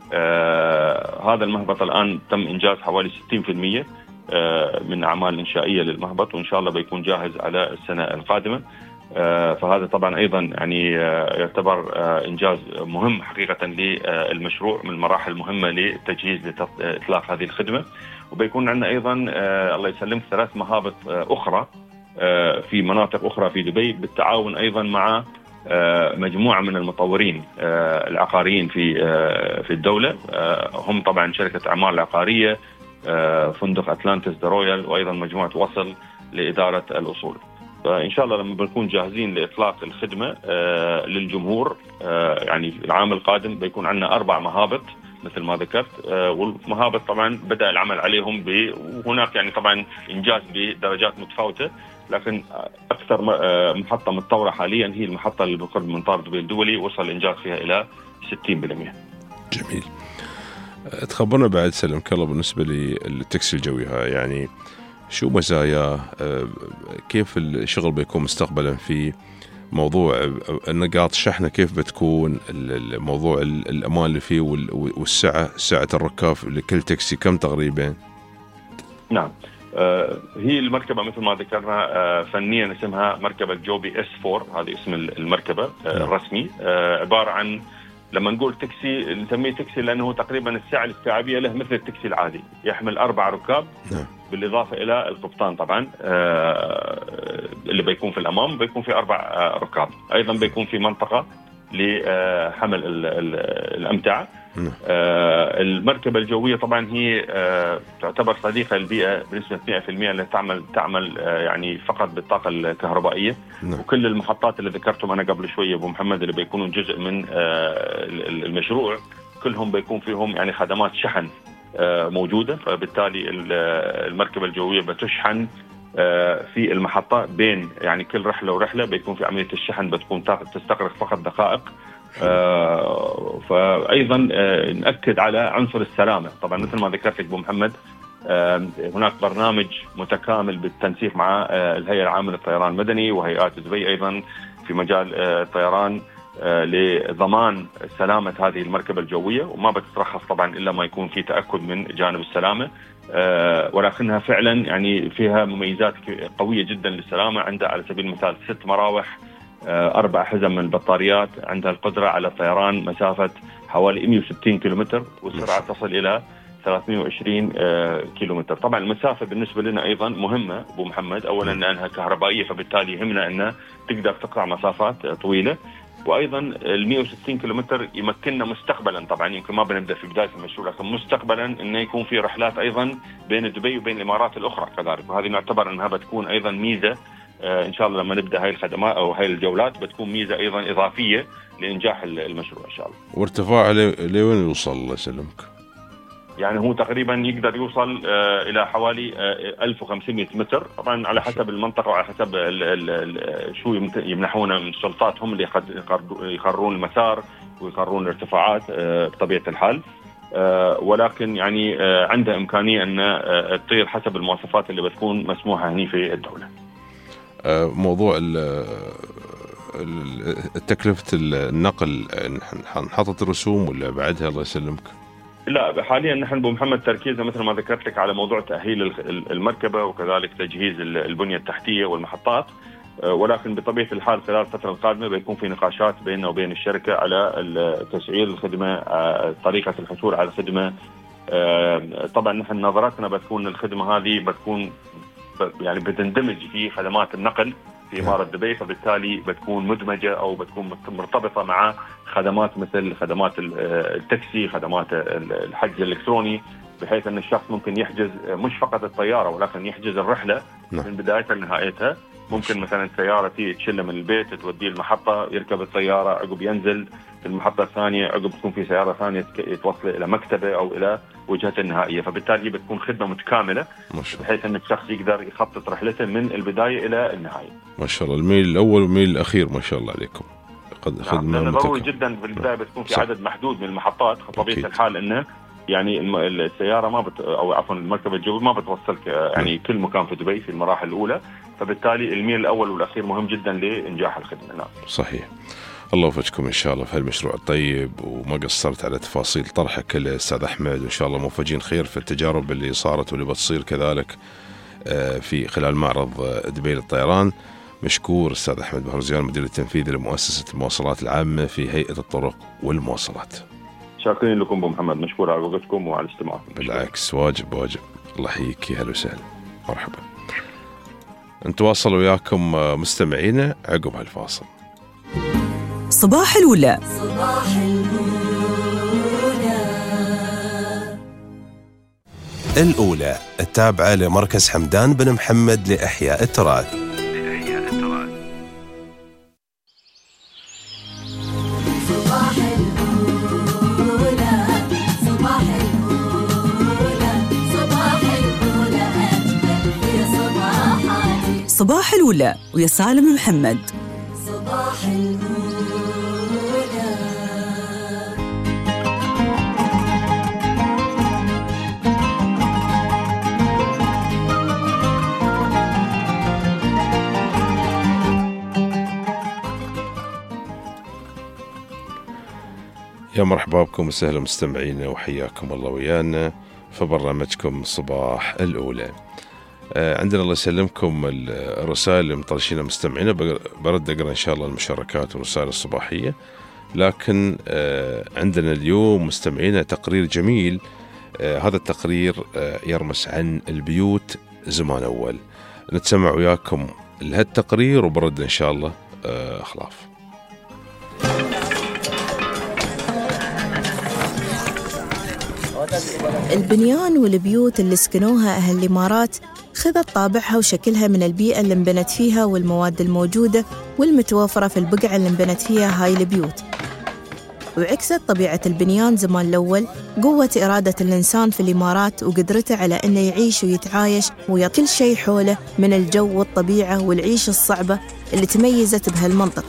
هذا المهبط الآن تم إنجاز حوالي 60% من أعمال الإنشائية للمهبط، وإن شاء الله بيكون جاهز على السنة القادمة. فهذا طبعا أيضا يعني يعتبر إنجاز مهم حقيقة للمشروع من المراحل المهمة للتجهيز لإطلاق هذه الخدمة. وبيكون عندنا أيضا الله يسلمك 3 مهابط أخرى في مناطق أخرى في دبي بالتعاون أيضا مع مجموعة من المطورين العقاريين في الدولة. هم طبعا شركة أعمال عقارية، فندق أتلانتس ذا رويال، وأيضا مجموعة وصل لإدارة الأصول. فإن شاء الله لما بنكون جاهزين لإطلاق الخدمة للجمهور يعني العام القادم بيكون عندنا 4 مهابط مثل ما ذكرت. والمهابط طبعا بدأ العمل عليهم وهناك يعني طبعا إنجاز بدرجات متفاوتة، لكن أكثر محطة متطورة حاليا هي المحطة اللي بقرب من مطار دبي الدولي، وصل الإنجاز فيها إلى 60%. جميل. تخبرنا بعد سلمك الله بالنسبة للتاكسي الجوي، يعني شو مزايا، كيف الشغل بيكون مستقبلا في موضوع النقاط الشحنة، كيف بتكون الموضوع الأمان اللي فيه سعة الركاب لكل تاكسي كم تقريبا؟ نعم، هي المركبة مثل ما ذكرنا فنيا اسمها مركبة جوبي S4، هذه اسم المركبة الرسمي. عبارة عن لما نقول تاكسي نسميه تاكسي لأنه تقريبا السعة الاستيعابية له مثل التاكسي العادي، يحمل 4 ركاب بالإضافة إلى القبطان طبعا اللي بيكون في الأمام، بيكون في 4 ركاب. أيضا بيكون في منطقة لحمل الأمتعة. المركبة الجوية طبعا هي تعتبر صديقة للبيئة بنسبة 100%، اللي تعمل يعني فقط بالطاقة الكهربائية. وكل المحطات اللي ذكرتهم أنا قبل شوية أبو محمد اللي بيكونوا جزء من المشروع كلهم بيكون فيهم يعني خدمات شحن موجودة، فبالتالي المركبة الجوية بتشحن في المحطة بين يعني كل رحلة ورحلة بيكون في عملية الشحن بتكون تستغرق فقط دقائق. فأيضا نأكد على عنصر السلامة. طبعا مثل ما ذكرت لك أبو محمد هناك برنامج متكامل بالتنسيق مع الهيئة العامة للطيران المدني وهيئات دبي أيضا في مجال الطيران لضمان سلامة هذه المركبة الجوية، وما بتترخص طبعا إلا ما يكون في تأكد من جانب السلامة، ولكنها فعلا يعني فيها مميزات قوية جدا للسلامة. عندها على سبيل المثال 6 مراوح، 4 حزم من البطاريات، عندها القدرة على الطيران مسافة حوالي 160 كيلومتر والسرعة تصل إلى 320 كيلومتر. طبعا المسافة بالنسبة لنا أيضا مهمة أبو محمد، أولا لأنها كهربائية فبالتالي يهمنا أنها تقدر تقطع مسافات طويلة، وأيضا ال 160 كيلومتر يمكننا مستقبلا، طبعا يمكن ما بنبدأ في بداية المشروع لكن مستقبلا أنه يكون في رحلات أيضا بين دبي وبين الإمارات الأخرى كذلك، وهذه نعتبر أنها بتكون أيضا ميزة إن شاء الله لما نبدأ هاي الخدمات أو هاي الجولات بتكون ميزة أيضا إضافية لإنجاح المشروع إن شاء الله. وارتفاع لوين يوصل الله يسلمك؟ يعني هو تقريبا يقدر يوصل إلى حوالي 1500 متر، طبعا على حسب المنطقة وعلى حسب شو يمنحونا من السلطات، هم اللي يقررون المسار ويقررون الارتفاعات بطبيعة الحال، ولكن يعني عنده إمكانية أن تطير حسب المواصفات اللي بتكون مسموحة هني في الدولة. موضوع تكلفة النقل حطت رسوم ولا بعدها الله يسلمك؟ لا حاليا نحن أبو محمد تركيزنا مثل ما ذكرت لك على موضوع تأهيل المركبة وكذلك تجهيز البنية التحتية والمحطات، ولكن بطبيعة الحال خلال الفترة القادمة بيكون في نقاشات بيننا وبين الشركة على تسعير الخدمة، طريقة الحصول على الخدمة. طبعا نحن نظرتنا بتكون الخدمة هذه بتكون يعني بتندمج في خدمات النقل في إمارة دبي، فبالتالي بتكون مدمجة أو بتكون مرتبطة مع خدمات مثل خدمات التاكسي، خدمات الحجز الإلكتروني، بحيث أن الشخص ممكن يحجز مش فقط الطيارة ولكن يحجز الرحلة من بدايتها لنهايتها. ممكن مثلا سيارة تشيله من البيت توديه المحطة، يركب الطيارة عقب ينزل في المحطة الثانية، عقب تكون في سيارة ثانية توصله إلى مكتبه أو إلى وجهته النهائية، فبالتالي بتكون خدمة متكاملة بحيث أن الشخص يقدر يخطط رحلته من البداية إلى النهاية. ما شاء الله، الميل الأول والميل الأخير ما شاء الله عليكم. خدمة ضروري جدا في البداية بتكون في عدد محدود من المحطات، طبيعة الحال أنه يعني السيارة أو عفوا المركبة الجوية ما بتوصلك يعني كل مكان في دبي في المراحل الأولى، فبالتالي الميل الأول والأخير مهم جدا لإنجاح الخدمة. نعم صحيح. الله يوفقكم إن شاء الله في هالمشروع الطيب، وما قصرت على تفاصيل طرحك الأستاذ أحمد، وإن شاء الله موفقين خير في التجارب اللي صارت واللي بتصير كذلك في خلال معرض دبي للطيران. مشكور أستاذ أحمد بهرزيان، مدير التنفيذي لمؤسسة المواصلات العامة في هيئة الطرق والمواصلات. شاكرين لكم أبو محمد، مشكور على وقتكم وعلى استماعكم. بالعكس، واجب. الله يحييك، يا هلا وسهلا، مرحبا. نتواصل وياكم مستمعينا عقب هالفاصل. صباح الأولى. صباح الأولى التابعة لمركز حمدان بن محمد لإحياء التراث. صباح الأولى ويا سالم محمد. صباح الأولى. يا مرحبا بكم وسهلا مستمعينا، وحياكم الله ويانا في برنامجكم صباح الأولى. عندنا الله يسلمكم الرسائل اللي مطرشينها مستمعينا، برد أقرأ إن شاء الله المشاركات والرسائل الصباحية، لكن عندنا اليوم مستمعينا تقرير جميل. هذا التقرير يرمس عن البيوت زمان أول. نتسمع وياكم لهالتقرير وبرد إن شاء الله خلاف. البنيان والبيوت اللي سكنوها أهل الإمارات خذت طابعها وشكلها من البيئة اللي انبنت فيها والمواد الموجودة والمتوفرة في البقعة اللي انبنت فيها هاي البيوت. وعكست طبيعة البنيان زمان الأول قوة إرادة الإنسان في الإمارات وقدرته على أنه يعيش ويتعايش ويا كل شيء حوله من الجو والطبيعة والعيشة الصعبة اللي تميزت بهالمنطقة.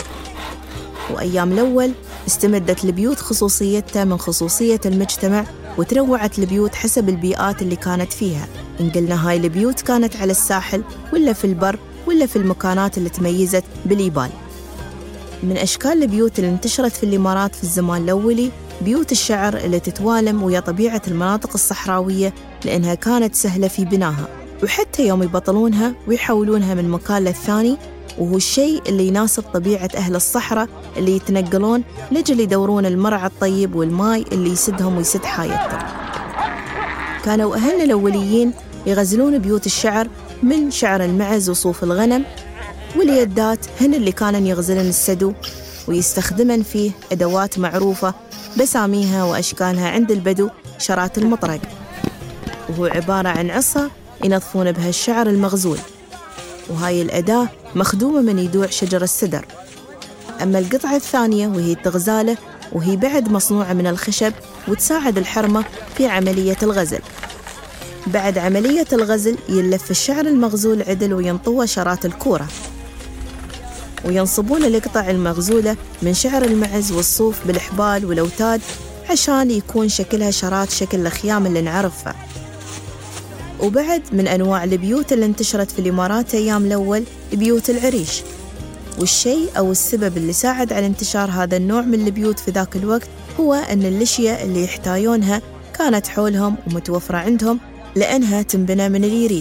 وأيام الأول استمدت البيوت خصوصيتها من خصوصية المجتمع، وتروعت البيوت حسب البيئات اللي كانت فيها. إن قلنا هاي البيوت كانت على الساحل ولا في البر ولا في المكانات اللي تميزت بالإيبال. من أشكال البيوت اللي انتشرت في الإمارات في الزمان الأولي بيوت الشعر اللي تتوالم ويا طبيعة المناطق الصحراوية، لأنها كانت سهلة في بناها، وحتى يوم يبطلونها ويحولونها من مكان للثاني، وهو الشيء اللي يناسب طبيعة أهل الصحراء اللي يتنقلون لجل يدورون المرعى الطيب والماء اللي يسدهم ويسد حايتهم. كانوا أهلنا الأوليين يغزلون بيوت الشعر من شعر المعز وصوف الغنم، واليدات هن اللي كانن يغزلن السدو ويستخدمن فيه أدوات معروفة بساميها وأشكالها عند البدو شرات المطرق، وهو عبارة عن عصا ينظفون بها الشعر المغزول، وهاي الأداة مخدومة من يدوع شجر السدر. أما القطعة الثانية وهي التغزالة، وهي بعد مصنوعة من الخشب وتساعد الحرمة في عملية الغزل. بعد عملية الغزل يلف الشعر المغزول عدل وينطوى شرات الكورة، وينصبون القطع المغزولة من شعر المعز والصوف بالحبال والأوتاد عشان يكون شكلها شرات شكل الخيام اللي نعرفها. وبعد من أنواع البيوت اللي انتشرت في الإمارات أيام الأول بيوت العريش، والشيء أو السبب اللي ساعد على انتشار هذا النوع من البيوت في ذاك الوقت هو أن الأشياء اللي يحتاجونها كانت حولهم ومتوفرة عندهم، لأنها تنبنى من اليريد.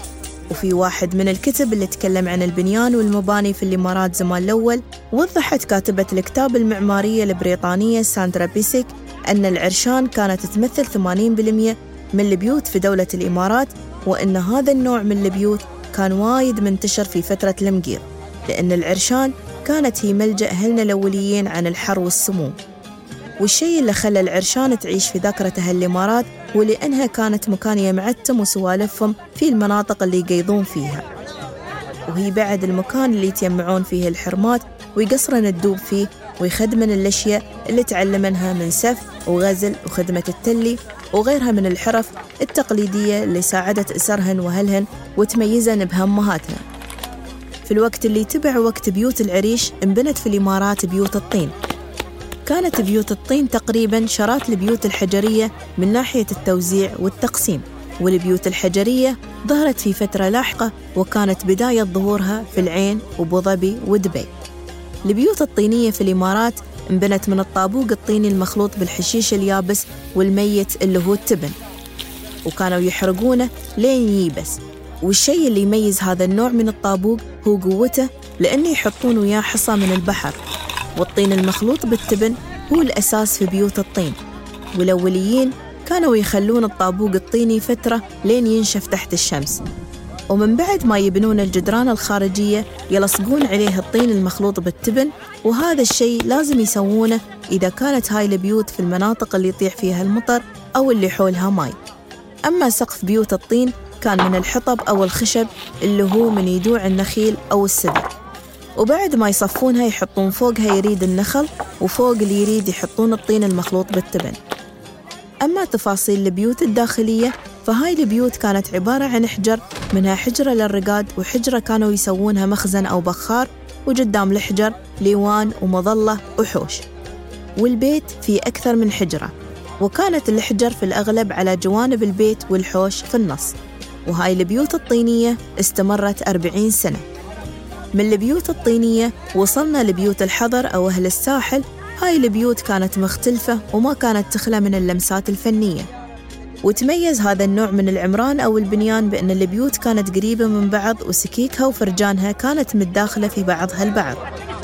وفي واحد من الكتب اللي تكلم عن البنيان والمباني في الإمارات زمان الأول، وضحت كاتبة الكتاب المعمارية البريطانية ساندرا بيسك أن العرشان كانت تمثل 80% من البيوت في دولة الإمارات، وأن هذا النوع من البيوت كان وايد منتشر في فترة المقير، لأن العرشان كانت هي ملجأ أهلنا الأوليين عن الحر والسموم. والشيء اللي خلى العرشان تعيش في ذاكرة أهل الإمارات ولأنها كانت مكان يمعتم وسوالفهم في المناطق اللي يقيضون فيها، وهي بعد المكان اللي يتجمعون فيه الحرمات ويقصرن الدوب فيه ويخدمن الأشياء اللي تعلمنها من سف وغزل وخدمة التلي وغيرها من الحرف التقليدية اللي ساعدت أسرهن وأهلهن وتميزن بهمهاتنا. في الوقت اللي تبع وقت بيوت العريش انبنت في الإمارات بيوت الطين. كانت بيوت الطين تقريباً شرات البيوت الحجرية من ناحية التوزيع والتقسيم، والبيوت الحجرية ظهرت في فترة لاحقة وكانت بداية ظهورها في العين وأبو ظبي ودبي. البيوت الطينية في الإمارات انبنت من الطابوق الطيني المخلوط بالحشيش اليابس والميت اللي هو التبن، وكانوا يحرقونه لين ييبس. والشيء اللي يميز هذا النوع من الطابوق هو قوته، لأنه يحطون وياه حصى من البحر، والطين المخلوط بالتبن هو الأساس في بيوت الطين. والأوليين كانوا يخلون الطابوق الطيني فترة لين ينشف تحت الشمس، ومن بعد ما يبنون الجدران الخارجية يلصقون عليه الطين المخلوط بالتبن، وهذا الشيء لازم يسوونه إذا كانت هاي البيوت في المناطق اللي يطيح فيها المطر أو اللي حولها ماي. أما سقف بيوت الطين كان من الحطب أو الخشب اللي هو من يدوع النخيل أو السدر، وبعد ما يصفونها يحطون فوقها يريد النخل، وفوق اللي يريد يحطون الطين المخلوط بالتبن. أما تفاصيل البيوت الداخلية فهاي البيوت كانت عبارة عن حجر، منها حجرة للرقاد وحجرة كانوا يسوونها مخزن أو بخار، وقدام الحجر ليوان ومظلة وحوش، والبيت فيه أكثر من حجرة، وكانت الحجر في الأغلب على جوانب البيت والحوش في النص. وهاي البيوت الطينية استمرت 40 سنة. من البيوت الطينية وصلنا لبيوت الحضر أو أهل الساحل. هاي البيوت كانت مختلفة وما كانت تخلى من اللمسات الفنية، وتميز هذا النوع من العمران أو البنيان بأن البيوت كانت قريبة من بعض، وسكيكها وفرجانها كانت متداخلة في بعضها البعض.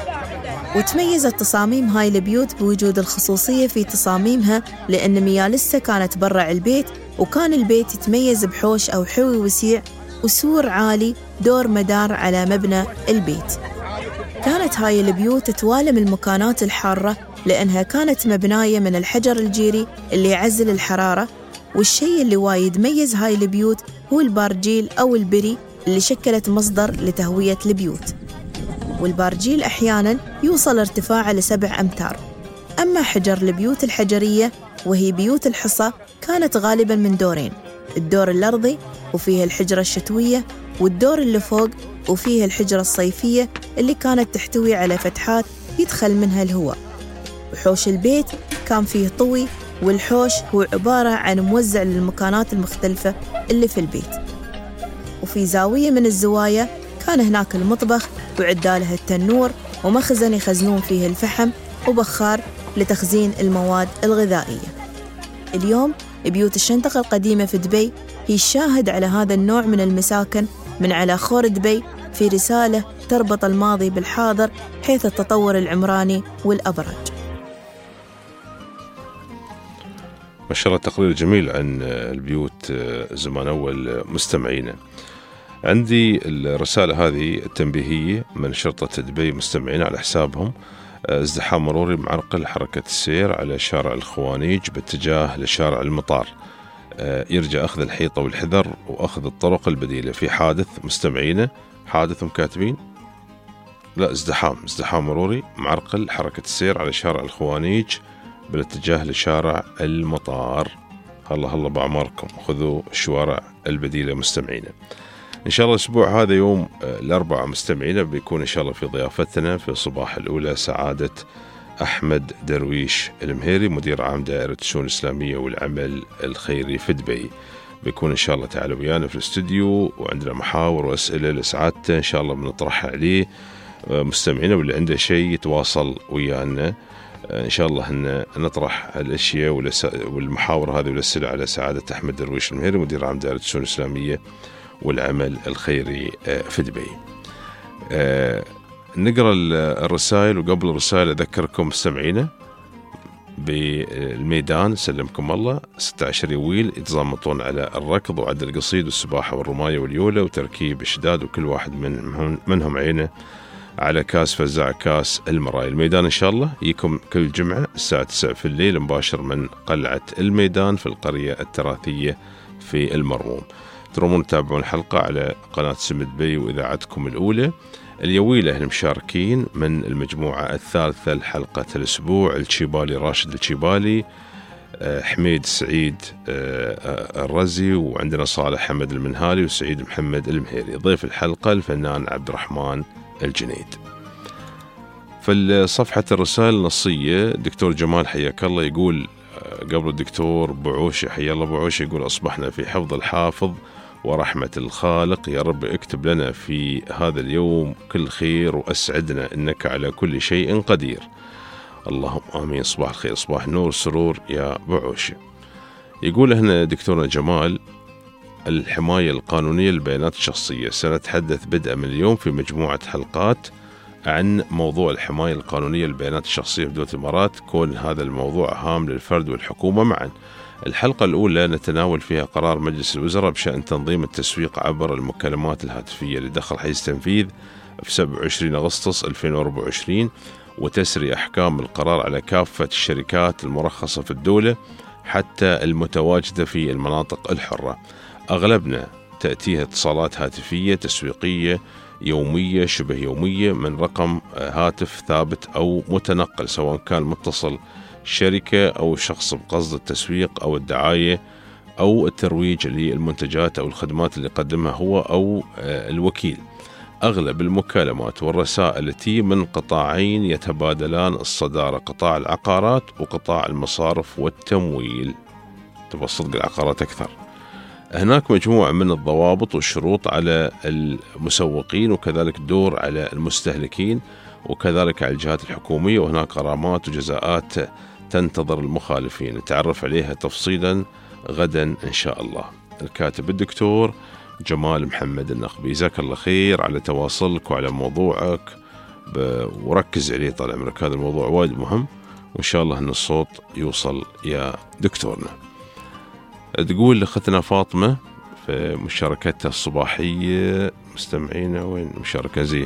وتميزت تصاميم هاي البيوت بوجود الخصوصية في تصاميمها، لأن ميالسها كانت برع البيت، وكان البيت يتميز بحوش أو حوي وسيع وسور عالي دور مدار على مبنى البيت. كانت هاي البيوت توالم المكانات الحارة، لأنها كانت مبناية من الحجر الجيري اللي يعزل الحرارة. والشيء اللي وايد يميز هاي البيوت هو البارجيل أو البري اللي شكلت مصدر لتهوية البيوت. والبارجيل أحياناً يوصل ارتفاعه ل7 أمتار. أما حجر البيوت الحجرية وهي بيوت الحصى كانت غالباً من دورين، الدور الأرضي وفيه الحجرة الشتوية، والدور اللي فوق وفيه الحجرة الصيفية اللي كانت تحتوي على فتحات يدخل منها الهواء. وحوش البيت كان فيه طوي، والحوش هو عبارة عن موزع للمكانات المختلفة اللي في البيت. وفي زاوية من الزوايا كان هناك المطبخ وعداله التنور ومخزن يخزنون فيه الفحم وبخار لتخزين المواد الغذائية. اليوم بيوت الشنطقة القديمة في دبي هي الشاهد على هذا النوع من المساكن من على خور دبي، في رسالة تربط الماضي بالحاضر حيث التطور العمراني والأبراج. ما شاء الله تقرير جميل عن البيوت زمان أول. مستمعينا، عندي الرسالة هذه التنبيهية من شرطة دبي مستمعين على حسابهم: ازدحام مروري معرقل حركة السير على شارع الخوانيج باتجاه لشارع المطار، يرجى أخذ الحيطة والحذر وأخذ الطرق البديلة. في حادث مستمعينا، حادث كاتبين، لا ازدحام مروري معرقل حركة السير على شارع الخوانيج بالاتجاه لشارع المطار. الله بأعماركم، خذوا الشوارع البديلة مستمعينا. إن شاء الله الأسبوع هذا يوم الأربعاء مستمعينا بيكون إن شاء الله في ضيافتنا في الصباح الأولى سعادة أحمد درويش المهيري، مدير عام دائرة الشؤون الإسلامية والعمل الخيري في دبي. بيكون إن شاء الله تعالى ويانا في الاستوديو، وعندنا محاور وأسئلة لسعادته إن شاء الله بنطرحها عليه مستمعينا، واللي عنده شيء يتواصل ويانا إن شاء الله أن نطرح الأشياء والمحاور هذه والأسئلة على سعادة أحمد درويش المهيري، مدير عام دائرة الشؤون الإسلامية والعمل الخيري في دبي. نقرأ الرسائل، وقبل الرسائل أذكركم مستمعينا بالميدان سلمكم الله 16 يويل يتضامنون على الركض وعد القصيد والسباحة والرماية واليولة وتركيب الشداد، وكل واحد منهم عينه على كاس فزاع كاس المراية. الميدان إن شاء الله يكون كل جمعة الساعة 9 في الليل مباشر من قلعة الميدان في القرية التراثية في المرموم. ترومون تتابعون الحلقة على قناة سم دبي وإذاعتكم الأولى. اليويلة المشاركين من المجموعة الثالثة لحلقة الأسبوع: الشيبالي راشد الشيبالي، حميد سعيد الرزي، وعندنا صالح حمد المنهالي وسعيد محمد المهيري. ضيف الحلقة الفنان عبد الرحمن الجنيد. في صفحة الرسائل النصية دكتور جمال حياك الله يقول قبل الدكتور بعوشي حيا الله بعوشي يقول: أصبحنا في حفظ الحافظ ورحمة الخالق، يا رب اكتب لنا في هذا اليوم كل خير وأسعدنا إنك على كل شيء قدير. اللهم آمين. صباح الخير، صباح النور، سرور يا بعوشي. يقول هنا دكتورنا جمال: الحماية القانونية للبيانات الشخصية، سنتحدث بدءا من اليوم في مجموعة حلقات عن موضوع الحماية القانونية للبيانات الشخصية في دولة الإمارات، كون هذا الموضوع هام للفرد والحكومة معا. الحلقة الأولى نتناول فيها قرار مجلس الوزراء بشأن تنظيم التسويق عبر المكالمات الهاتفية اللي دخل حيز تنفيذ في 27 أغسطس 2024، وتسري أحكام القرار على كافة الشركات المرخصة في الدولة حتى المتواجدة في المناطق الحرة. أغلبنا تأتيها اتصالات هاتفية تسويقية يومية شبه يومية من رقم هاتف ثابت أو متنقل، سواء كان متصل شركة أو شخص بقصد التسويق أو الدعاية أو الترويج للمنتجات أو الخدمات اللي يقدمها هو أو الوكيل. أغلب المكالمات والرسائل التي من قطاعين يتبادلان الصدارة: قطاع العقارات وقطاع المصارف والتمويل. تبغى صدق العقارات أكثر. هناك مجموعة من الضوابط والشروط على المسوقين، وكذلك دور على المستهلكين، وكذلك على الجهات الحكومية، وهناك غرامات وجزاءات تنتظر المخالفين. نتعرف عليها تفصيلا غدا إن شاء الله. الكاتب الدكتور جمال محمد النقبي، جزاك الله خير على تواصلك وعلى موضوعك، وركز عليه طال عمرك، هذا الموضوع وايد مهم، وإن شاء الله أن الصوت يوصل يا دكتورنا. تقول لأختنا فاطمة في مشاركتها الصباحية مستمعينا، وين مشاركة زي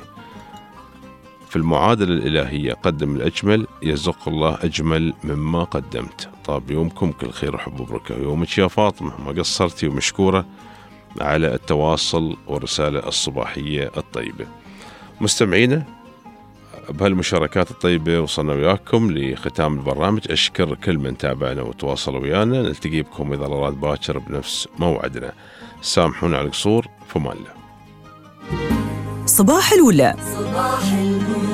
في المعادلة الإلهية: قدم الأجمل يرزق الله أجمل مما قدمت. طاب يومكم كل خير وحب وبركة. يومك يا فاطمة، ما قصرتي، ومشكورة على التواصل والرسالة الصباحية الطيبة. مستمعينا، بهالمشاركات الطيبة وصلنا وياكم لختام البرنامج. أشكر كل من تابعنا وتواصل ويانا. نلتقي بكم إذا أراد باكر بنفس موعدنا. سامحونا على القصور. فمان الله. صباح الولا. صباح الولا.